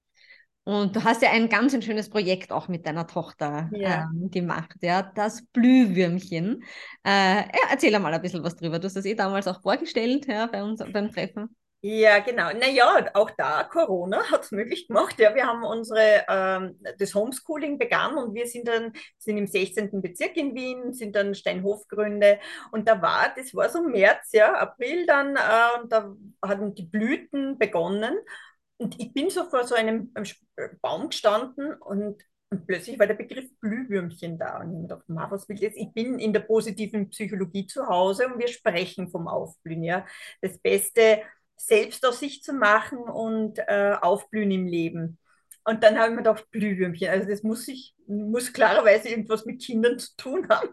Und du hast ja ein ganz ein schönes Projekt auch mit deiner Tochter Ja. ähm, gemacht, ja, das Blühwürmchen. Äh, ja, erzähl mal ein bisschen was drüber. Du hast das eh damals auch vorgestellt, ja, bei uns beim Treffen. Ja, genau. Naja, auch da, Corona hat es möglich gemacht. Ja, wir haben unsere, ähm, das Homeschooling begann und wir sind dann, sind im sechzehnten Bezirk in Wien, sind dann Steinhofgründe und da war, das war so März, ja, April dann, äh, und da hatten die Blüten begonnen und ich bin so vor so einem ähm, Baum gestanden und und plötzlich war der Begriff Blühwürmchen da. Und ich habe mir gedacht, Ma, was will ich jetzt? Ich bin in der positiven Psychologie zu Hause und wir sprechen vom Aufblühen. Ja. Das Beste selbst aus sich zu machen und äh, aufblühen im Leben. Und dann habe ich mir gedacht, Blühwürmchen, also das muss ich, muss klarerweise irgendwas mit Kindern zu tun haben.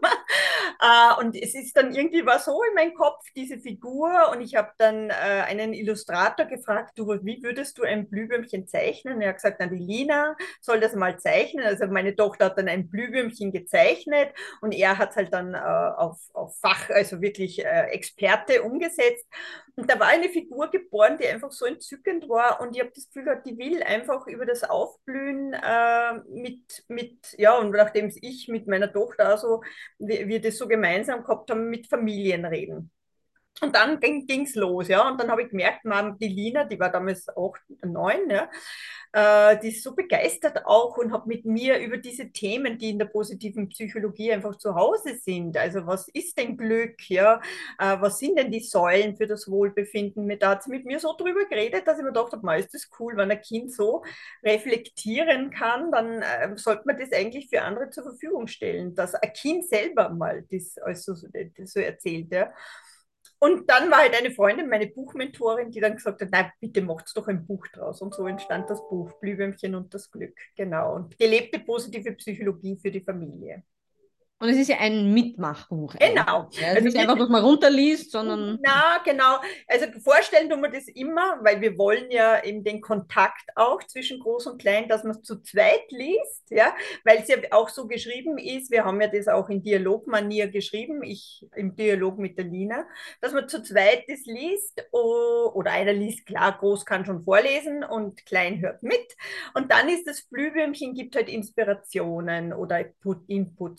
äh, und es ist dann irgendwie war so in meinem Kopf diese Figur und ich habe dann äh, einen Illustrator gefragt, du, wie würdest du ein Blühwürmchen zeichnen? Und er hat gesagt, na, die Lina soll das mal zeichnen. Also meine Tochter hat dann ein Blühwürmchen gezeichnet und er hat es halt dann äh, auf, auf Fach, also wirklich äh, Experte umgesetzt. Und da war eine Figur geboren, die einfach so entzückend war und ich habe das Gefühl gehabt, die will einfach über das Aufblühen äh, mit, mit, ja, und nachdem ich mit meiner Tochter also, wir, wir das so gemeinsam gehabt haben, mit Familien reden. Und dann ging es los, ja. Und dann habe ich gemerkt, Mom, die Lina, die war damals acht, neun, ja, äh, die ist so begeistert auch und hat mit mir über diese Themen, die in der positiven Psychologie einfach zu Hause sind. Also was ist denn Glück, ja? Äh, was sind denn die Säulen für das Wohlbefinden? Mit, da hat sie mit mir so drüber geredet, dass ich mir gedacht habe, ist das cool, wenn ein Kind so reflektieren kann, dann äh, sollte man das eigentlich für andere zur Verfügung stellen, dass ein Kind selber mal das, also, das so erzählt, ja. Und dann war halt eine Freundin, meine Buchmentorin, die dann gesagt hat, nein, bitte macht's doch ein Buch draus. Und so entstand das Buch Blühwürmchen und das Glück. Genau. Und gelebte positive Psychologie für die Familie. Und es ist ja ein Mitmachbuch eigentlich. Genau. Ja, es ist Also nicht wir, einfach, dass man runterliest, sondern na, genau. Also vorstellen tun wir das immer, weil wir wollen ja eben den Kontakt auch zwischen Groß und Klein, dass man es zu zweit liest, ja, weil es ja auch so geschrieben ist. Wir haben ja das auch in Dialogmanier geschrieben, ich im Dialog mit der Lina, dass man zu zweit das liest oh, oder einer liest, klar, Groß kann schon vorlesen und Klein hört mit. Und dann ist das Blühwürmchen, gibt halt Inspirationen oder Inputs, so im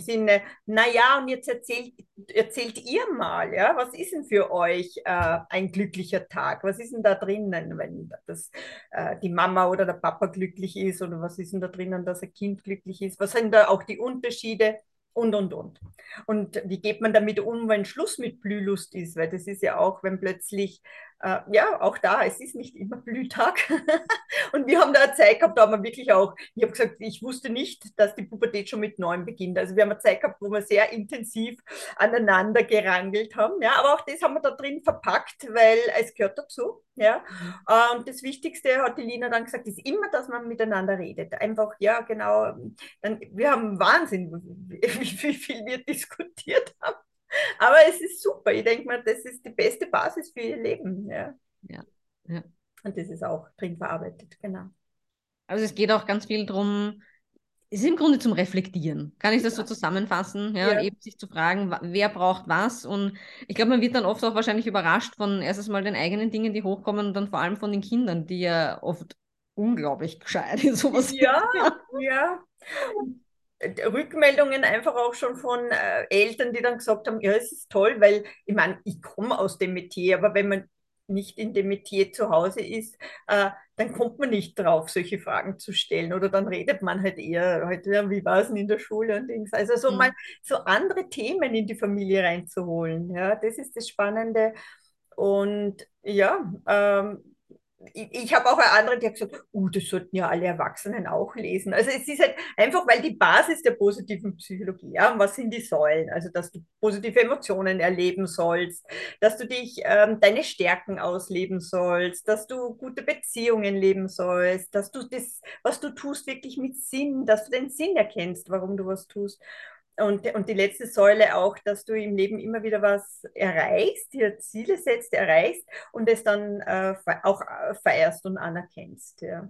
Sinne, naja, und jetzt erzählt, erzählt ihr mal, ja, was ist denn für euch äh, ein glücklicher Tag? Was ist denn da drinnen, wenn das, äh, die Mama oder der Papa glücklich ist oder was ist denn da drinnen, dass ein Kind glücklich ist? Was sind da auch die Unterschiede? Und, und, und. Und wie geht man damit um, wenn Schluss mit Blühlust ist? Weil das ist ja auch, wenn plötzlich, äh, ja, auch da, es ist nicht immer Blühtag. Und wir haben da eine Zeit gehabt, da haben wir wirklich auch, ich habe gesagt, ich wusste nicht, dass die Pubertät schon mit neun beginnt. Also wir haben eine Zeit gehabt, wo wir sehr intensiv aneinander gerangelt haben. Ja, aber auch das haben wir da drin verpackt, weil es gehört dazu. Ja. Mhm. Und das Wichtigste, hat die Lina dann gesagt, ist immer, dass man miteinander redet. Einfach, ja, genau. Dann, wir haben Wahnsinn, wie, wie viel wir diskutiert haben. Aber es ist super. Ich denke mal, das ist die beste Basis für ihr Leben. Ja. Ja, ja. Und das ist auch drin verarbeitet, genau. Also es geht auch ganz viel darum, es ist im Grunde zum Reflektieren. Kann ich das so Ja, zusammenfassen? Ja, und ja. eben sich zu fragen, wa- wer braucht was? Und ich glaube, man wird dann oft auch wahrscheinlich überrascht von erstens mal den eigenen Dingen, die hochkommen und dann vor allem von den Kindern, die ja oft unglaublich gescheit in sowas sind. Ja, ja. Rückmeldungen einfach auch schon von äh, Eltern, die dann gesagt haben, ja, es ist toll, weil ich meine, ich komme aus dem Metier, aber wenn man nicht in dem Metier zu Hause ist, äh, dann kommt man nicht drauf, solche Fragen zu stellen. Oder dann redet man halt eher, halt, ja, wie war es denn in der Schule und Dings. Also so mal Mhm. so andere Themen in die Familie reinzuholen. Ja, das ist das Spannende. Und ja, ähm, ich, ich habe auch eine andere, die hat gesagt, uh, das sollten ja alle Erwachsenen auch lesen. Also es ist halt einfach, weil die Basis der positiven Psychologie, ja, und was sind die Säulen? Also, dass du positive Emotionen erleben sollst, dass du dich, ähm, deine Stärken ausleben sollst, dass du gute Beziehungen leben sollst, dass du das, was du tust, wirklich mit Sinn, dass du den Sinn erkennst, warum du was tust. Und, und die letzte Säule auch, dass du im Leben immer wieder was erreichst, dir Ziele setzt, erreichst und es dann äh, auch äh, feierst und anerkennst. Ja.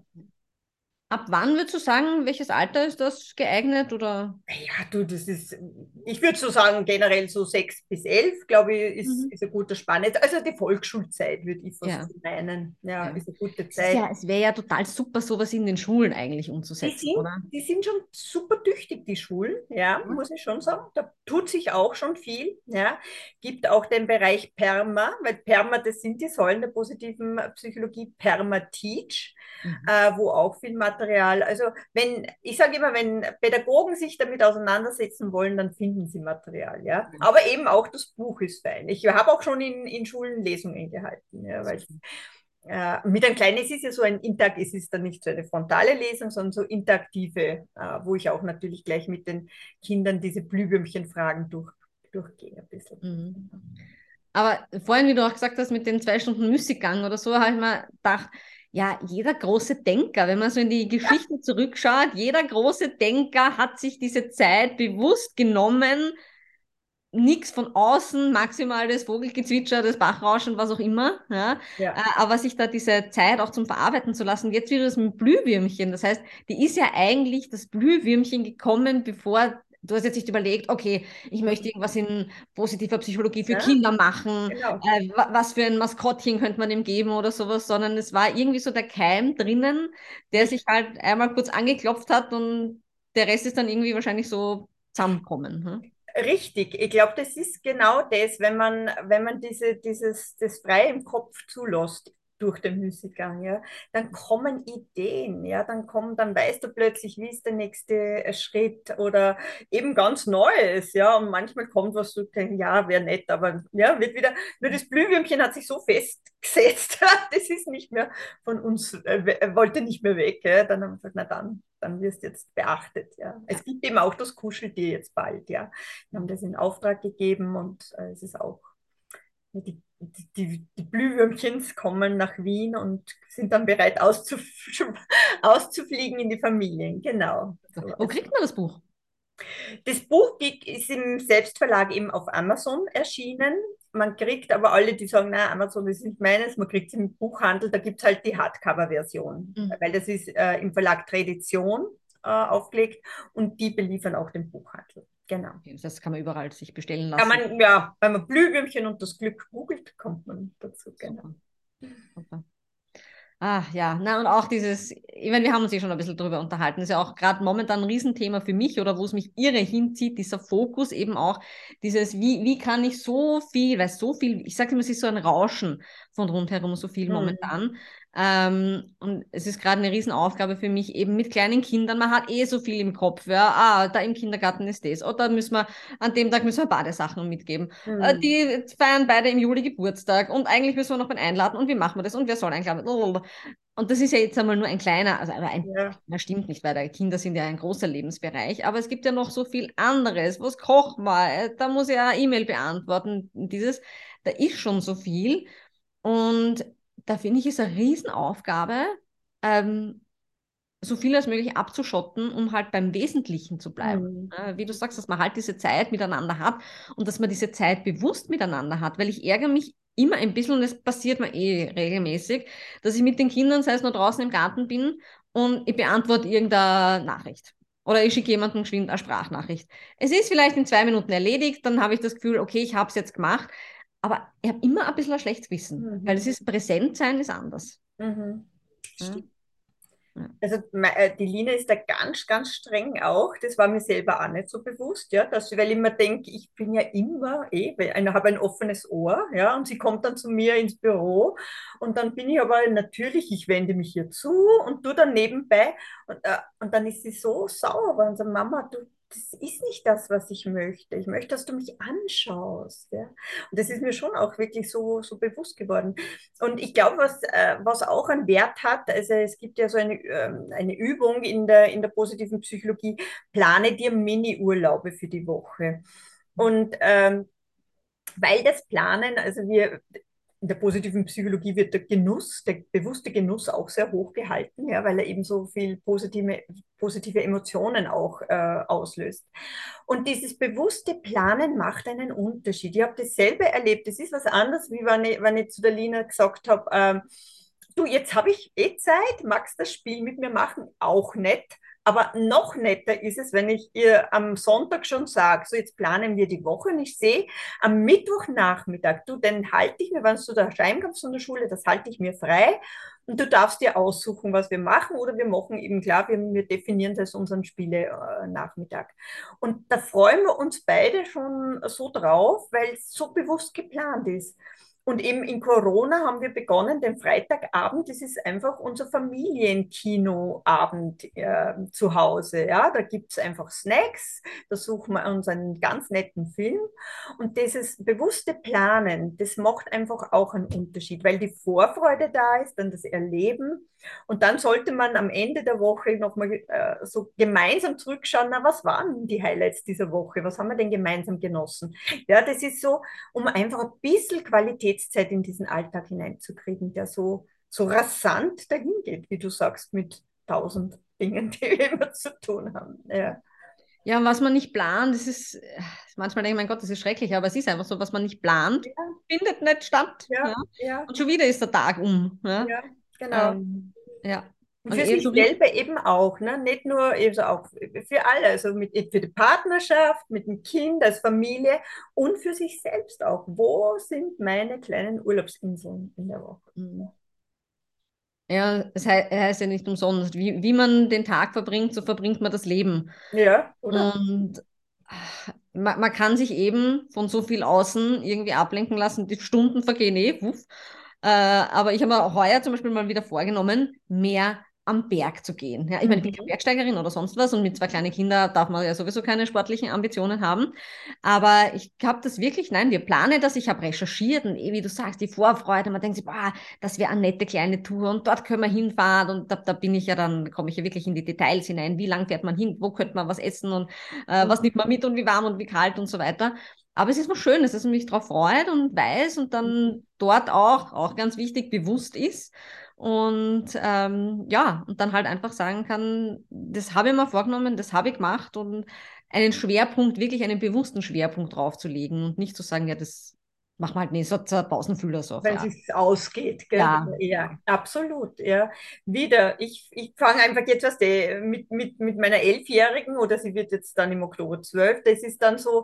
Ab wann würdest du sagen, welches Alter ist das geeignet oder? Ja, du, das ist, ich würde so sagen, generell so sechs bis elf, glaube ich, ist, Mhm. ist eine gute Spanne. Also die Volksschulzeit, würde ich fast Ja, meinen. Ja, ja. ist eine gute Es ist Zeit. ja, es wäre ja total super, sowas in den Schulen eigentlich Die umzusetzen, sind, oder? die sind schon super tüchtig, die Schulen, ja, Ja. muss ich schon sagen. Da tut sich auch schon viel, ja. Gibt auch den Bereich Perma, weil Perma, das sind die Säulen der positiven Psychologie, Perma Teach, Mhm. äh, wo auch viel Material, also wenn, ich sage immer, wenn Pädagogen sich damit auseinandersetzen wollen, dann finden sie Material, ja. Ja. Aber eben auch das Buch ist fein. Ich habe auch schon in, in Schulen Lesungen gehalten, ja, weil äh, mit einem kleinen, es ist ja so ein Intakt, es ist dann nicht so eine frontale Lesung, sondern so interaktive, äh, wo ich auch natürlich gleich mit den Kindern diese Glühwürmchen-Fragen durch, durchgehe ein bisschen. Mhm. Aber vorhin, wie du auch gesagt hast, mit den zwei Stunden Müßiggang oder so, habe ich mir gedacht, ja, jeder große Denker, wenn man so in die Geschichte zurückschaut, jeder große Denker hat sich diese Zeit bewusst genommen, nichts von außen, maximal das Vogelgezwitscher, das Bachrauschen, was auch immer, ja, äh, Ja, aber sich da diese Zeit auch zum Verarbeiten zu lassen. Jetzt wieder das mit Blühwürmchen, das heißt, die ist ja eigentlich das Blühwürmchen gekommen, bevor du hast jetzt nicht überlegt, okay, ich möchte irgendwas in positiver Psychologie für ja, Kinder machen, genau. äh, wa- was für ein Maskottchen könnte man ihm geben oder sowas, sondern es war irgendwie so der Keim drinnen, der sich Richtig. halt einmal kurz angeklopft hat und der Rest ist dann irgendwie wahrscheinlich so zusammengekommen. Hm? Richtig, ich glaube, das ist genau das, wenn man, wenn man diese, dieses, das frei im Kopf zulässt durch den Müßiggang, ja, dann kommen Ideen, ja, dann kommen, dann weißt du plötzlich, wie ist der nächste äh, Schritt oder eben ganz Neues, ja, und manchmal kommt was, du denkst, ja, wäre nett, aber ja, wird wieder, nur das Blühwürmchen hat sich so festgesetzt, das ist nicht mehr von uns, äh, wollte nicht mehr weg, ja, dann haben wir gesagt, na dann, dann wirst du jetzt beachtet, ja. Ja. Es gibt eben auch das Kuscheltier jetzt bald, ja. Wir haben das in Auftrag gegeben und äh, es ist auch, die, die, die Blühwürmchens kommen nach Wien und sind dann bereit auszuf auszufliegen in die Familien. Genau. So, Wo also. kriegt man das Buch? Das Buch ist im Selbstverlag eben auf Amazon erschienen. Man kriegt aber alle, die sagen, na, Amazon ist nicht meines, man kriegt es im Buchhandel, da gibt es halt die Hardcover-Version, Mhm. weil das ist äh, im Verlag Tradition äh, aufgelegt und die beliefern auch den Buchhandel. Genau. Okay, das kann man überall sich bestellen Kann lassen. man, ja, wenn man Blühwürmchen und das Glück googelt, kommt man dazu, genau. Super. Super. Ah, ja, na und auch dieses, ich meine, wir haben uns eh schon ein bisschen drüber unterhalten, ist ja auch gerade momentan ein Riesenthema für mich oder wo es mich irre hinzieht, dieser Fokus eben auch, dieses, wie, wie kann ich so viel, weil so viel, ich sage immer, es ist so ein Rauschen von rundherum, so viel Mhm. momentan. Ähm, und es ist gerade eine Riesenaufgabe für mich, eben mit kleinen Kindern, man hat eh so viel im Kopf, ja, ah, da im Kindergarten ist das, oder müssen wir, an dem Tag müssen wir Badesachen mitgeben. Äh, Mhm. die feiern beide im Juli Geburtstag und eigentlich müssen wir noch einen einladen und wie machen wir das und wer soll einladen? Und das ist ja jetzt einmal nur ein kleiner, also ein, Ja. das stimmt nicht, weil die Kinder sind ja ein großer Lebensbereich, aber es gibt ja noch so viel anderes. Was kocht man? Äh, Da muss ich ja eine E-Mail beantworten. Dieses, da ist schon so viel. Und da finde ich, ist eine Riesenaufgabe, ähm, so viel als möglich abzuschotten, um halt beim Wesentlichen zu bleiben. Mhm. Äh, Wie du sagst, dass man halt diese Zeit miteinander hat und dass man diese Zeit bewusst miteinander hat, weil ich ärgere mich immer ein bisschen und es passiert mir eh regelmäßig, dass ich mit den Kindern, sei es nur draußen im Garten bin und ich beantworte irgendeine Nachricht. Oder ich schicke jemandem geschwind eine Sprachnachricht. Es ist vielleicht in zwei Minuten erledigt, dann habe ich das Gefühl, okay, ich habe es jetzt gemacht, aber ich habe immer ein bisschen ein schlechtes Wissen, weil es Mhm. ist präsent sein ist anders. Mhm. Ja, Stimmt. ja. Also me- äh, die Lina ist da ganz, ganz streng auch. Das war mir selber auch nicht so bewusst, ja, dass, weil ich immer denke, ich bin ja immer, eh, weil ich habe ein offenes Ohr, ja, und sie kommt dann zu mir ins Büro und dann bin ich aber natürlich, ich wende mich ihr zu und tu dann nebenbei und, äh, und dann ist sie so sauer und sagt, Mama, du, das ist nicht das, was ich möchte. Ich möchte, dass du mich anschaust, ja. Und das ist mir schon auch wirklich so, so bewusst geworden. Und ich glaube, was, äh, was auch einen Wert hat, also es gibt ja so eine, ähm, eine Übung in der, in der positiven Psychologie, plane dir Mini-Urlaube für die Woche. Und ähm, weil das Planen, also wir, in der positiven Psychologie wird der Genuss, der bewusste Genuss auch sehr hoch gehalten, ja, weil er eben so viel positive, positive Emotionen auch äh, auslöst. Und dieses bewusste Planen macht einen Unterschied. Ich habe dasselbe erlebt. Das ist was anderes, wie wenn ich, wenn ich zu der Lina gesagt habe, ähm, du, jetzt habe ich eh Zeit, magst das Spiel mit mir machen? Auch nett. Aber noch netter ist es, wenn ich ihr am Sonntag schon sage, so jetzt planen wir die Woche und ich sehe am Mittwochnachmittag, du, den halte ich mir, wenn du da heimkommst von der Schule, das halte ich mir frei und du darfst dir aussuchen, was wir machen oder wir machen eben klar, wir, wir definieren das unseren Spiele-Nachmittag. Und da freuen wir uns beide schon so drauf, weil es so bewusst geplant ist. Und eben in Corona haben wir begonnen, den Freitagabend, das ist einfach unser Familienkinoabend äh, zu Hause. Ja? Da gibt es einfach Snacks, da suchen wir uns einen ganz netten Film. Und dieses bewusste Planen, das macht einfach auch einen Unterschied, weil die Vorfreude da ist, dann das Erleben. Und dann sollte man am Ende der Woche nochmal äh, so gemeinsam zurückschauen, na, was waren die Highlights dieser Woche? Was haben wir denn gemeinsam genossen? Ja, das ist so, um einfach ein bisschen Qualitätszeit in diesen Alltag hineinzukriegen, der so, so rasant dahin geht, wie du sagst, mit tausend Dingen, die wir immer zu tun haben. Ja, Ja, und was man nicht plant, das ist, äh, manchmal denke ich, mein Gott, das ist schrecklich, aber es ist einfach so, was man nicht plant, ja, findet nicht statt. Ja? ja, ja, Und schon wieder ist der Tag um. Ja, ja, genau. ähm, ja. Und Und für eh sich so wie, selber eben auch, ne? Nicht nur, also auch für alle, also mit, für die Partnerschaft, mit dem Kind, als Familie und für sich selbst auch. Wo sind meine kleinen Urlaubsinseln in der Woche? hm. Ja, es hei- heißt ja nicht umsonst, wie, wie man den Tag verbringt, so verbringt man das Leben. Ja, oder? Und ah, man, man kann sich eben von so viel außen irgendwie ablenken lassen. Die Stunden vergehen eh, wuff. Äh, aber ich habe mir heuer zum Beispiel mal wieder vorgenommen, mehr am Berg zu gehen. Ja, ich meine, ich bin keine Mhm. Bergsteigerin oder sonst was und mit zwei kleinen Kindern darf man ja sowieso keine sportlichen Ambitionen haben. Aber ich habe das wirklich, nein, wir planen das. Ich habe recherchiert und eh, wie du sagst, die Vorfreude. Man denkt sich, boah, das wäre eine nette kleine Tour und dort können wir hinfahren. Und da, da bin ich ja dann, komme ich ja wirklich in die Details hinein. Wie lang fährt man hin? Wo könnte man was essen? Und äh, was nimmt man mit und wie warm und wie kalt und so weiter. Aber es ist was Schönes, dass man mich darauf freut und weiß und dann dort auch, auch ganz wichtig, bewusst ist. Und ähm, ja, und dann halt einfach sagen kann, das habe ich mir vorgenommen, das habe ich gemacht und einen Schwerpunkt, wirklich einen bewussten Schwerpunkt draufzulegen und nicht zu sagen, ja, das machen wir halt nicht, so ein Pausenfüller so auf die Wenn Art. es sich ausgeht, gell? Ja, Ja, ja. absolut, ja. Wieder, ich, ich fange einfach jetzt, was die, mit, mit, mit meiner Elfjährigen, oder sie wird jetzt dann im Oktober zwölf, das ist dann so,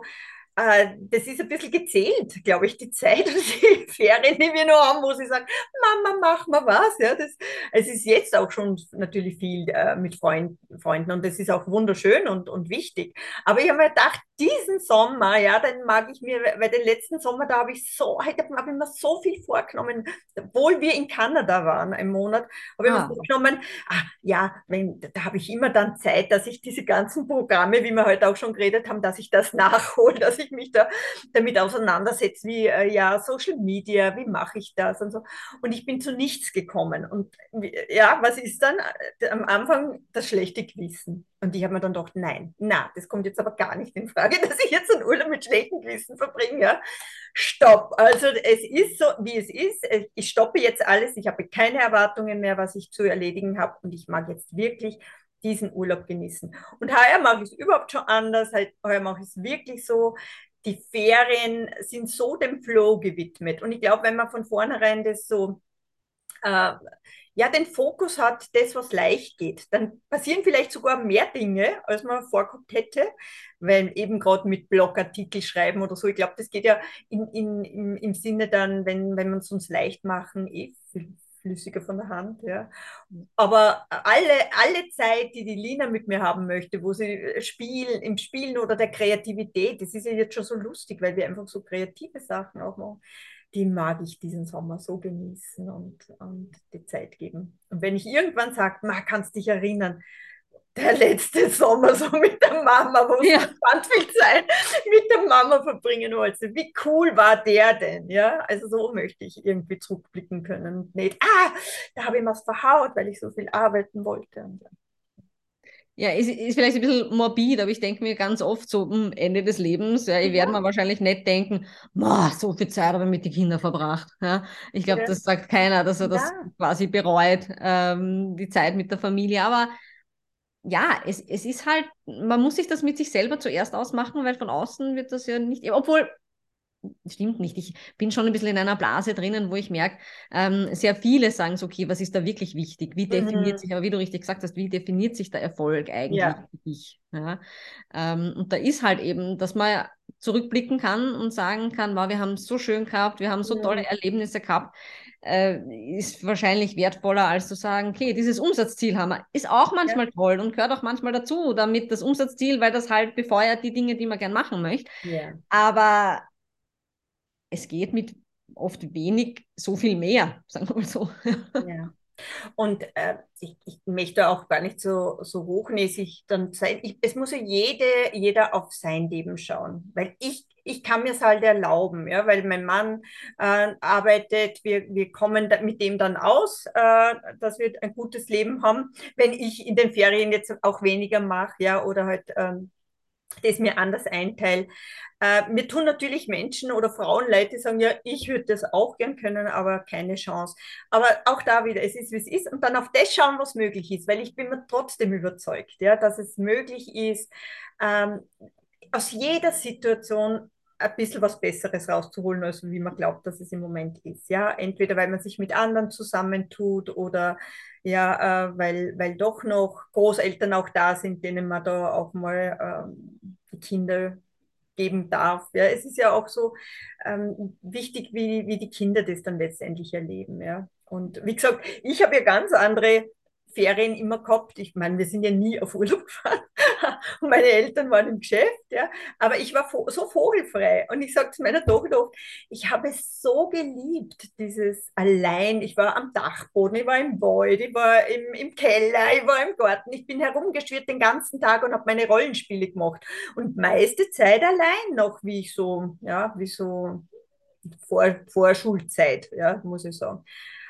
äh, das ist ein bisschen gezählt, glaube ich, die Zeit und die Ferien, die wir noch haben, wo sie sagen, Mama, mach mal was. Ja, das, es ist jetzt auch schon natürlich viel äh, mit Freund, Freunden und das ist auch wunderschön und, und wichtig. Aber ich habe mir gedacht, diesen Sommer, ja, den mag ich mir, weil den letzten Sommer, da habe ich so, heute habe ich mir so viel vorgenommen, obwohl wir in Kanada waren, einen Monat, habe ich mir Ah, vorgenommen, ah, ja, wenn, da habe ich immer dann Zeit, dass ich diese ganzen Programme, wie wir heute auch schon geredet haben, dass ich das nachhole, dass ich mich da damit auseinandersetze, wie äh, ja, Social Media, wie mache ich das und so. Und ich bin zu nichts gekommen. Und ja, was ist dann? Am Anfang das schlechte Gewissen. Und ich habe mir dann gedacht, nein, na, das kommt jetzt aber gar nicht in Frage, dass ich jetzt einen Urlaub mit schlechtem Gewissen verbringe. Ja? Stopp. Also es ist so, wie es ist. Ich stoppe jetzt alles. Ich habe keine Erwartungen mehr, was ich zu erledigen habe. Und ich mag jetzt wirklich diesen Urlaub genießen. Und heuer mache ich es überhaupt schon anders. Heuer mache ich es wirklich so. Die Ferien sind so dem Flow gewidmet. Und ich glaube, wenn man von vornherein das so äh, ja, den Fokus hat, das, was leicht geht, dann passieren vielleicht sogar mehr Dinge, als man vorgehabt hätte, weil eben gerade mit Blogartikel schreiben oder so, ich glaube, das geht ja in, in, im, im Sinne dann, wenn, wenn wir es uns leicht machen, eh viel flüssiger von der Hand, ja. Aber alle, alle Zeit, die die Lina mit mir haben möchte, wo sie spielen, im Spielen oder der Kreativität, das ist ja jetzt schon so lustig, weil wir einfach so kreative Sachen auch machen, die mag ich diesen Sommer so genießen und, und die Zeit geben. Und wenn ich irgendwann sage, ma, kannst dich erinnern, der letzte Sommer so mit der Mama, wo es ja. ganz viel Zeit mit der Mama verbringen wollte. Wie cool war der denn? Ja, also so möchte ich irgendwie zurückblicken können und nicht, ah, da habe ich was verhaut, weil ich so viel arbeiten wollte. Und Ja, ist, ist vielleicht ein bisschen morbid, aber ich denke mir ganz oft so, hm, Ende des Lebens, ja, ich werde ja, mir wahrscheinlich nicht denken, boah, so viel Zeit habe ich mit den Kindern verbracht. Ja. Ich glaube, ja, das sagt keiner, dass er das ja, quasi bereut, ähm, die Zeit mit der Familie. Aber ja, es, es ist halt, man muss sich das mit sich selber zuerst ausmachen, weil von außen wird das ja nicht, obwohl stimmt nicht. Ich bin schon ein bisschen in einer Blase drinnen, wo ich merke, ähm, sehr viele sagen so, okay, was ist da wirklich wichtig? Wie definiert mhm. sich, aber wie du richtig gesagt hast, wie definiert sich der Erfolg eigentlich Ja, für dich? Ja? Ähm, und da ist halt eben, dass man zurückblicken kann und sagen kann, wow, wir haben es so schön gehabt, wir haben so tolle mhm. Erlebnisse gehabt, äh, ist wahrscheinlich wertvoller, als zu sagen, okay, dieses Umsatzziel haben wir, ist auch Ja, manchmal toll und gehört auch manchmal dazu, damit das Umsatzziel, weil das halt befeuert die Dinge, die man gern machen möchte. ja, Aber es geht mit oft wenig so viel mehr, sagen wir mal so. ja. Und äh, ich, ich möchte auch gar nicht so, so hochnäsig dann sein. Ich, es muss ja jede, jeder auf sein Leben schauen, weil ich, ich kann mir es halt erlauben, ja, weil mein Mann äh, arbeitet, wir, wir kommen da, mit dem dann aus, äh, dass wir ein gutes Leben haben, wenn ich in den Ferien jetzt auch weniger mache, ja, oder halt ähm, das mir anders einteile. Äh, mir tun natürlich Menschen oder Frauen leid, die sagen, ja, ich würde das auch gern können, aber keine Chance. Aber auch da wieder, es ist, wie es ist. Und dann auf das schauen, was möglich ist, weil ich bin mir trotzdem überzeugt, ja, dass es möglich ist, ähm, aus jeder Situation ein bisschen was Besseres rauszuholen, als wie man glaubt, dass es im Moment ist. Ja, entweder weil man sich mit anderen zusammentut oder ja, äh, weil, weil doch noch Großeltern auch da sind, denen man da auch mal ähm, die Kinder geben darf. Ja, es ist ja auch so ähm, wichtig, wie, wie die Kinder das dann letztendlich erleben. Ja. Und wie gesagt, ich habe ja ganz andere Ferien immer gehabt. Ich meine, wir sind ja nie auf Urlaub gefahren und meine Eltern waren im Geschäft, ja. Aber ich war so vogelfrei und ich sage zu meiner Tochter oft, ich habe es so geliebt, dieses allein. Ich war am Dachboden, ich war im Wald, ich war im, im Keller, ich war im Garten. Ich bin herumgeschwirrt den ganzen Tag und habe meine Rollenspiele gemacht. Und meiste Zeit allein noch, wie ich so, ja, wie so vor, vor Schulzeit, ja, muss ich sagen.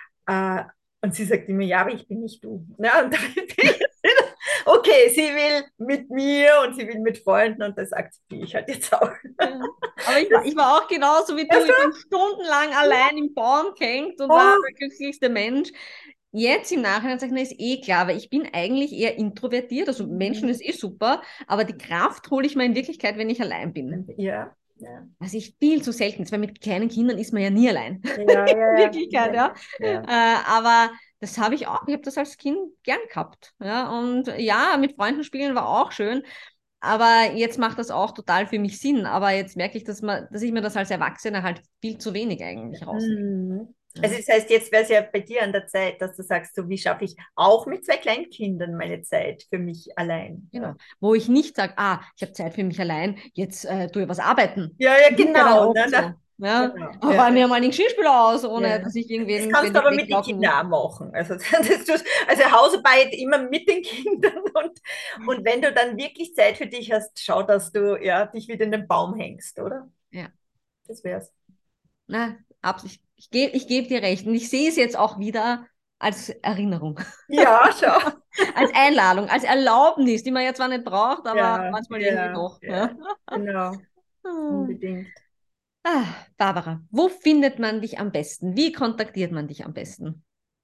Äh, und sie sagt immer, ja, aber ich bin nicht du. Ja, und damit bin ich jetzt wieder, okay, sie will mit mir und sie will mit Freunden und das akzeptiere ich halt jetzt auch. Ja. Aber ich war, Das, ich war auch genauso wie du. also, Ich bin stundenlang allein im Baum gehängt und war oh, der glücklichste Mensch. Jetzt im Nachhinein sage ich, na, ist eh klar, weil ich bin eigentlich eher introvertiert. Also Menschen ist eh super, aber die Kraft hole ich mir in Wirklichkeit, wenn ich allein bin. ja, ja, Was ich viel zu selten ist, weil mit kleinen Kindern ist man ja nie allein. ja, In ja, Wirklichkeit, ja, ja. ja, Äh, aber das habe ich auch. Ich habe das als Kind gern gehabt. Ja. Und ja, mit Freunden spielen war auch schön. aber jetzt macht das auch total für mich Sinn. Aber jetzt merke ich, dass, man, dass ich mir das als Erwachsene halt viel zu wenig eigentlich rausnehme. Mhm. Also Ja. das heißt, jetzt wäre es ja bei dir an der Zeit, dass du sagst, so wie schaffe ich auch mit zwei Kleinkindern meine Zeit für mich allein. Genau. Ja, Wo ich nicht sage, ah, ich habe Zeit für mich allein, jetzt äh, tue ich was arbeiten. ja, ja Das ist ja dann genau. oft Ne, ne, so. Ja? genau. Aber Ja, räume mir mal den Geschirrspüler aus, ohne ja. dass ich Das irgendwen kannst du ständig aber mit den weglaufen muss. Kindern auch machen. Also, das tust, also Hausarbeit immer mit den Kindern und, und wenn du dann wirklich Zeit für dich hast, schau, dass du ja, dich wieder in den Baum hängst, oder? Ja, Das wär's. na, Absicht. Ich gebe ich geb dir recht. Und ich sehe es jetzt auch wieder als Erinnerung, Ja, schau. als Einladung, als Erlaubnis, die man jetzt zwar nicht braucht, aber Ja, manchmal irgendwie ja, doch. ja, Ja. genau, unbedingt. Ah, Barbara, wo findet man dich am besten? Wie kontaktiert man dich am besten?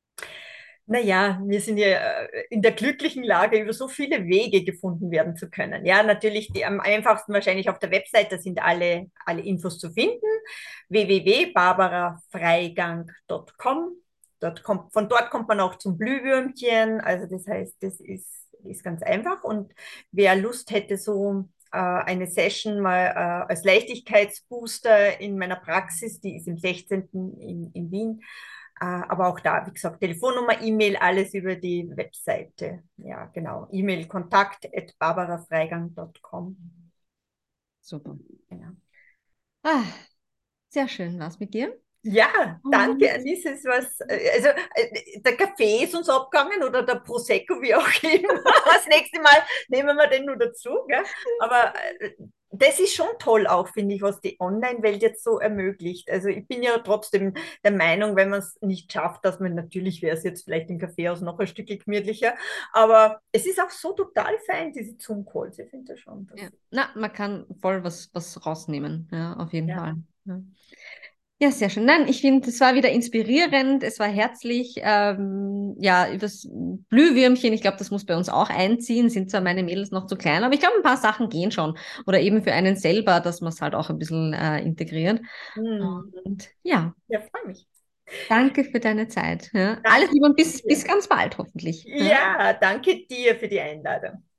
Naja, wir sind ja äh, in der glücklichen Lage, über so viele Wege gefunden werden zu können. Ja, natürlich die, am einfachsten wahrscheinlich auf der Website, da sind alle, alle Infos zu finden. w w w punkt barbara freigang punkt com. Dort kommt, von dort kommt man auch zum Blühwürmchen. Also das heißt, das ist, ist ganz einfach. Und wer Lust hätte, so äh, eine Session mal äh, als Leichtigkeitsbooster in meiner Praxis, die ist im sechzehnten in, in Wien, äh, aber auch da, wie gesagt, Telefonnummer, E-Mail, alles über die Webseite. Ja, genau. E-Mail kontakt at barbarafreigang punkt com. Super. Genau. Ah, sehr schön war's mit dir. Ja, danke, Und Anis. Es was, äh, also äh, der Kaffee ist uns abgegangen oder der Prosecco, wie auch immer. Das nächste Mal nehmen wir den nur dazu. Gell? Aber äh, das ist schon toll auch, finde ich, was die Online-Welt jetzt so ermöglicht. Also ich bin ja trotzdem der Meinung, wenn man es nicht schafft, dass man natürlich wäre es jetzt vielleicht im Kaffeehaus noch ein Stück gemütlicher. Aber es ist auch so total fein, diese Zoom-Calls. Ich finde das schon. Das, ja, na, man kann voll was, was rausnehmen, ja, auf jeden ja. Fall. Ja. Ja, sehr schön. Nein, ich finde, es war wieder inspirierend, es war herzlich. Ähm, ja, übers Blühwürmchen, ich glaube, das muss bei uns auch einziehen, sind zwar meine Mädels noch zu klein, aber ich glaube, ein paar Sachen gehen schon. Oder eben für einen selber, dass man es halt auch ein bisschen äh, integriert. Hm. Und ja, Ja, freue mich. danke für deine Zeit. Ja. Alles Danke Liebe und bis, bis dir. ganz bald, hoffentlich. Ja. Ja, danke dir für die Einladung.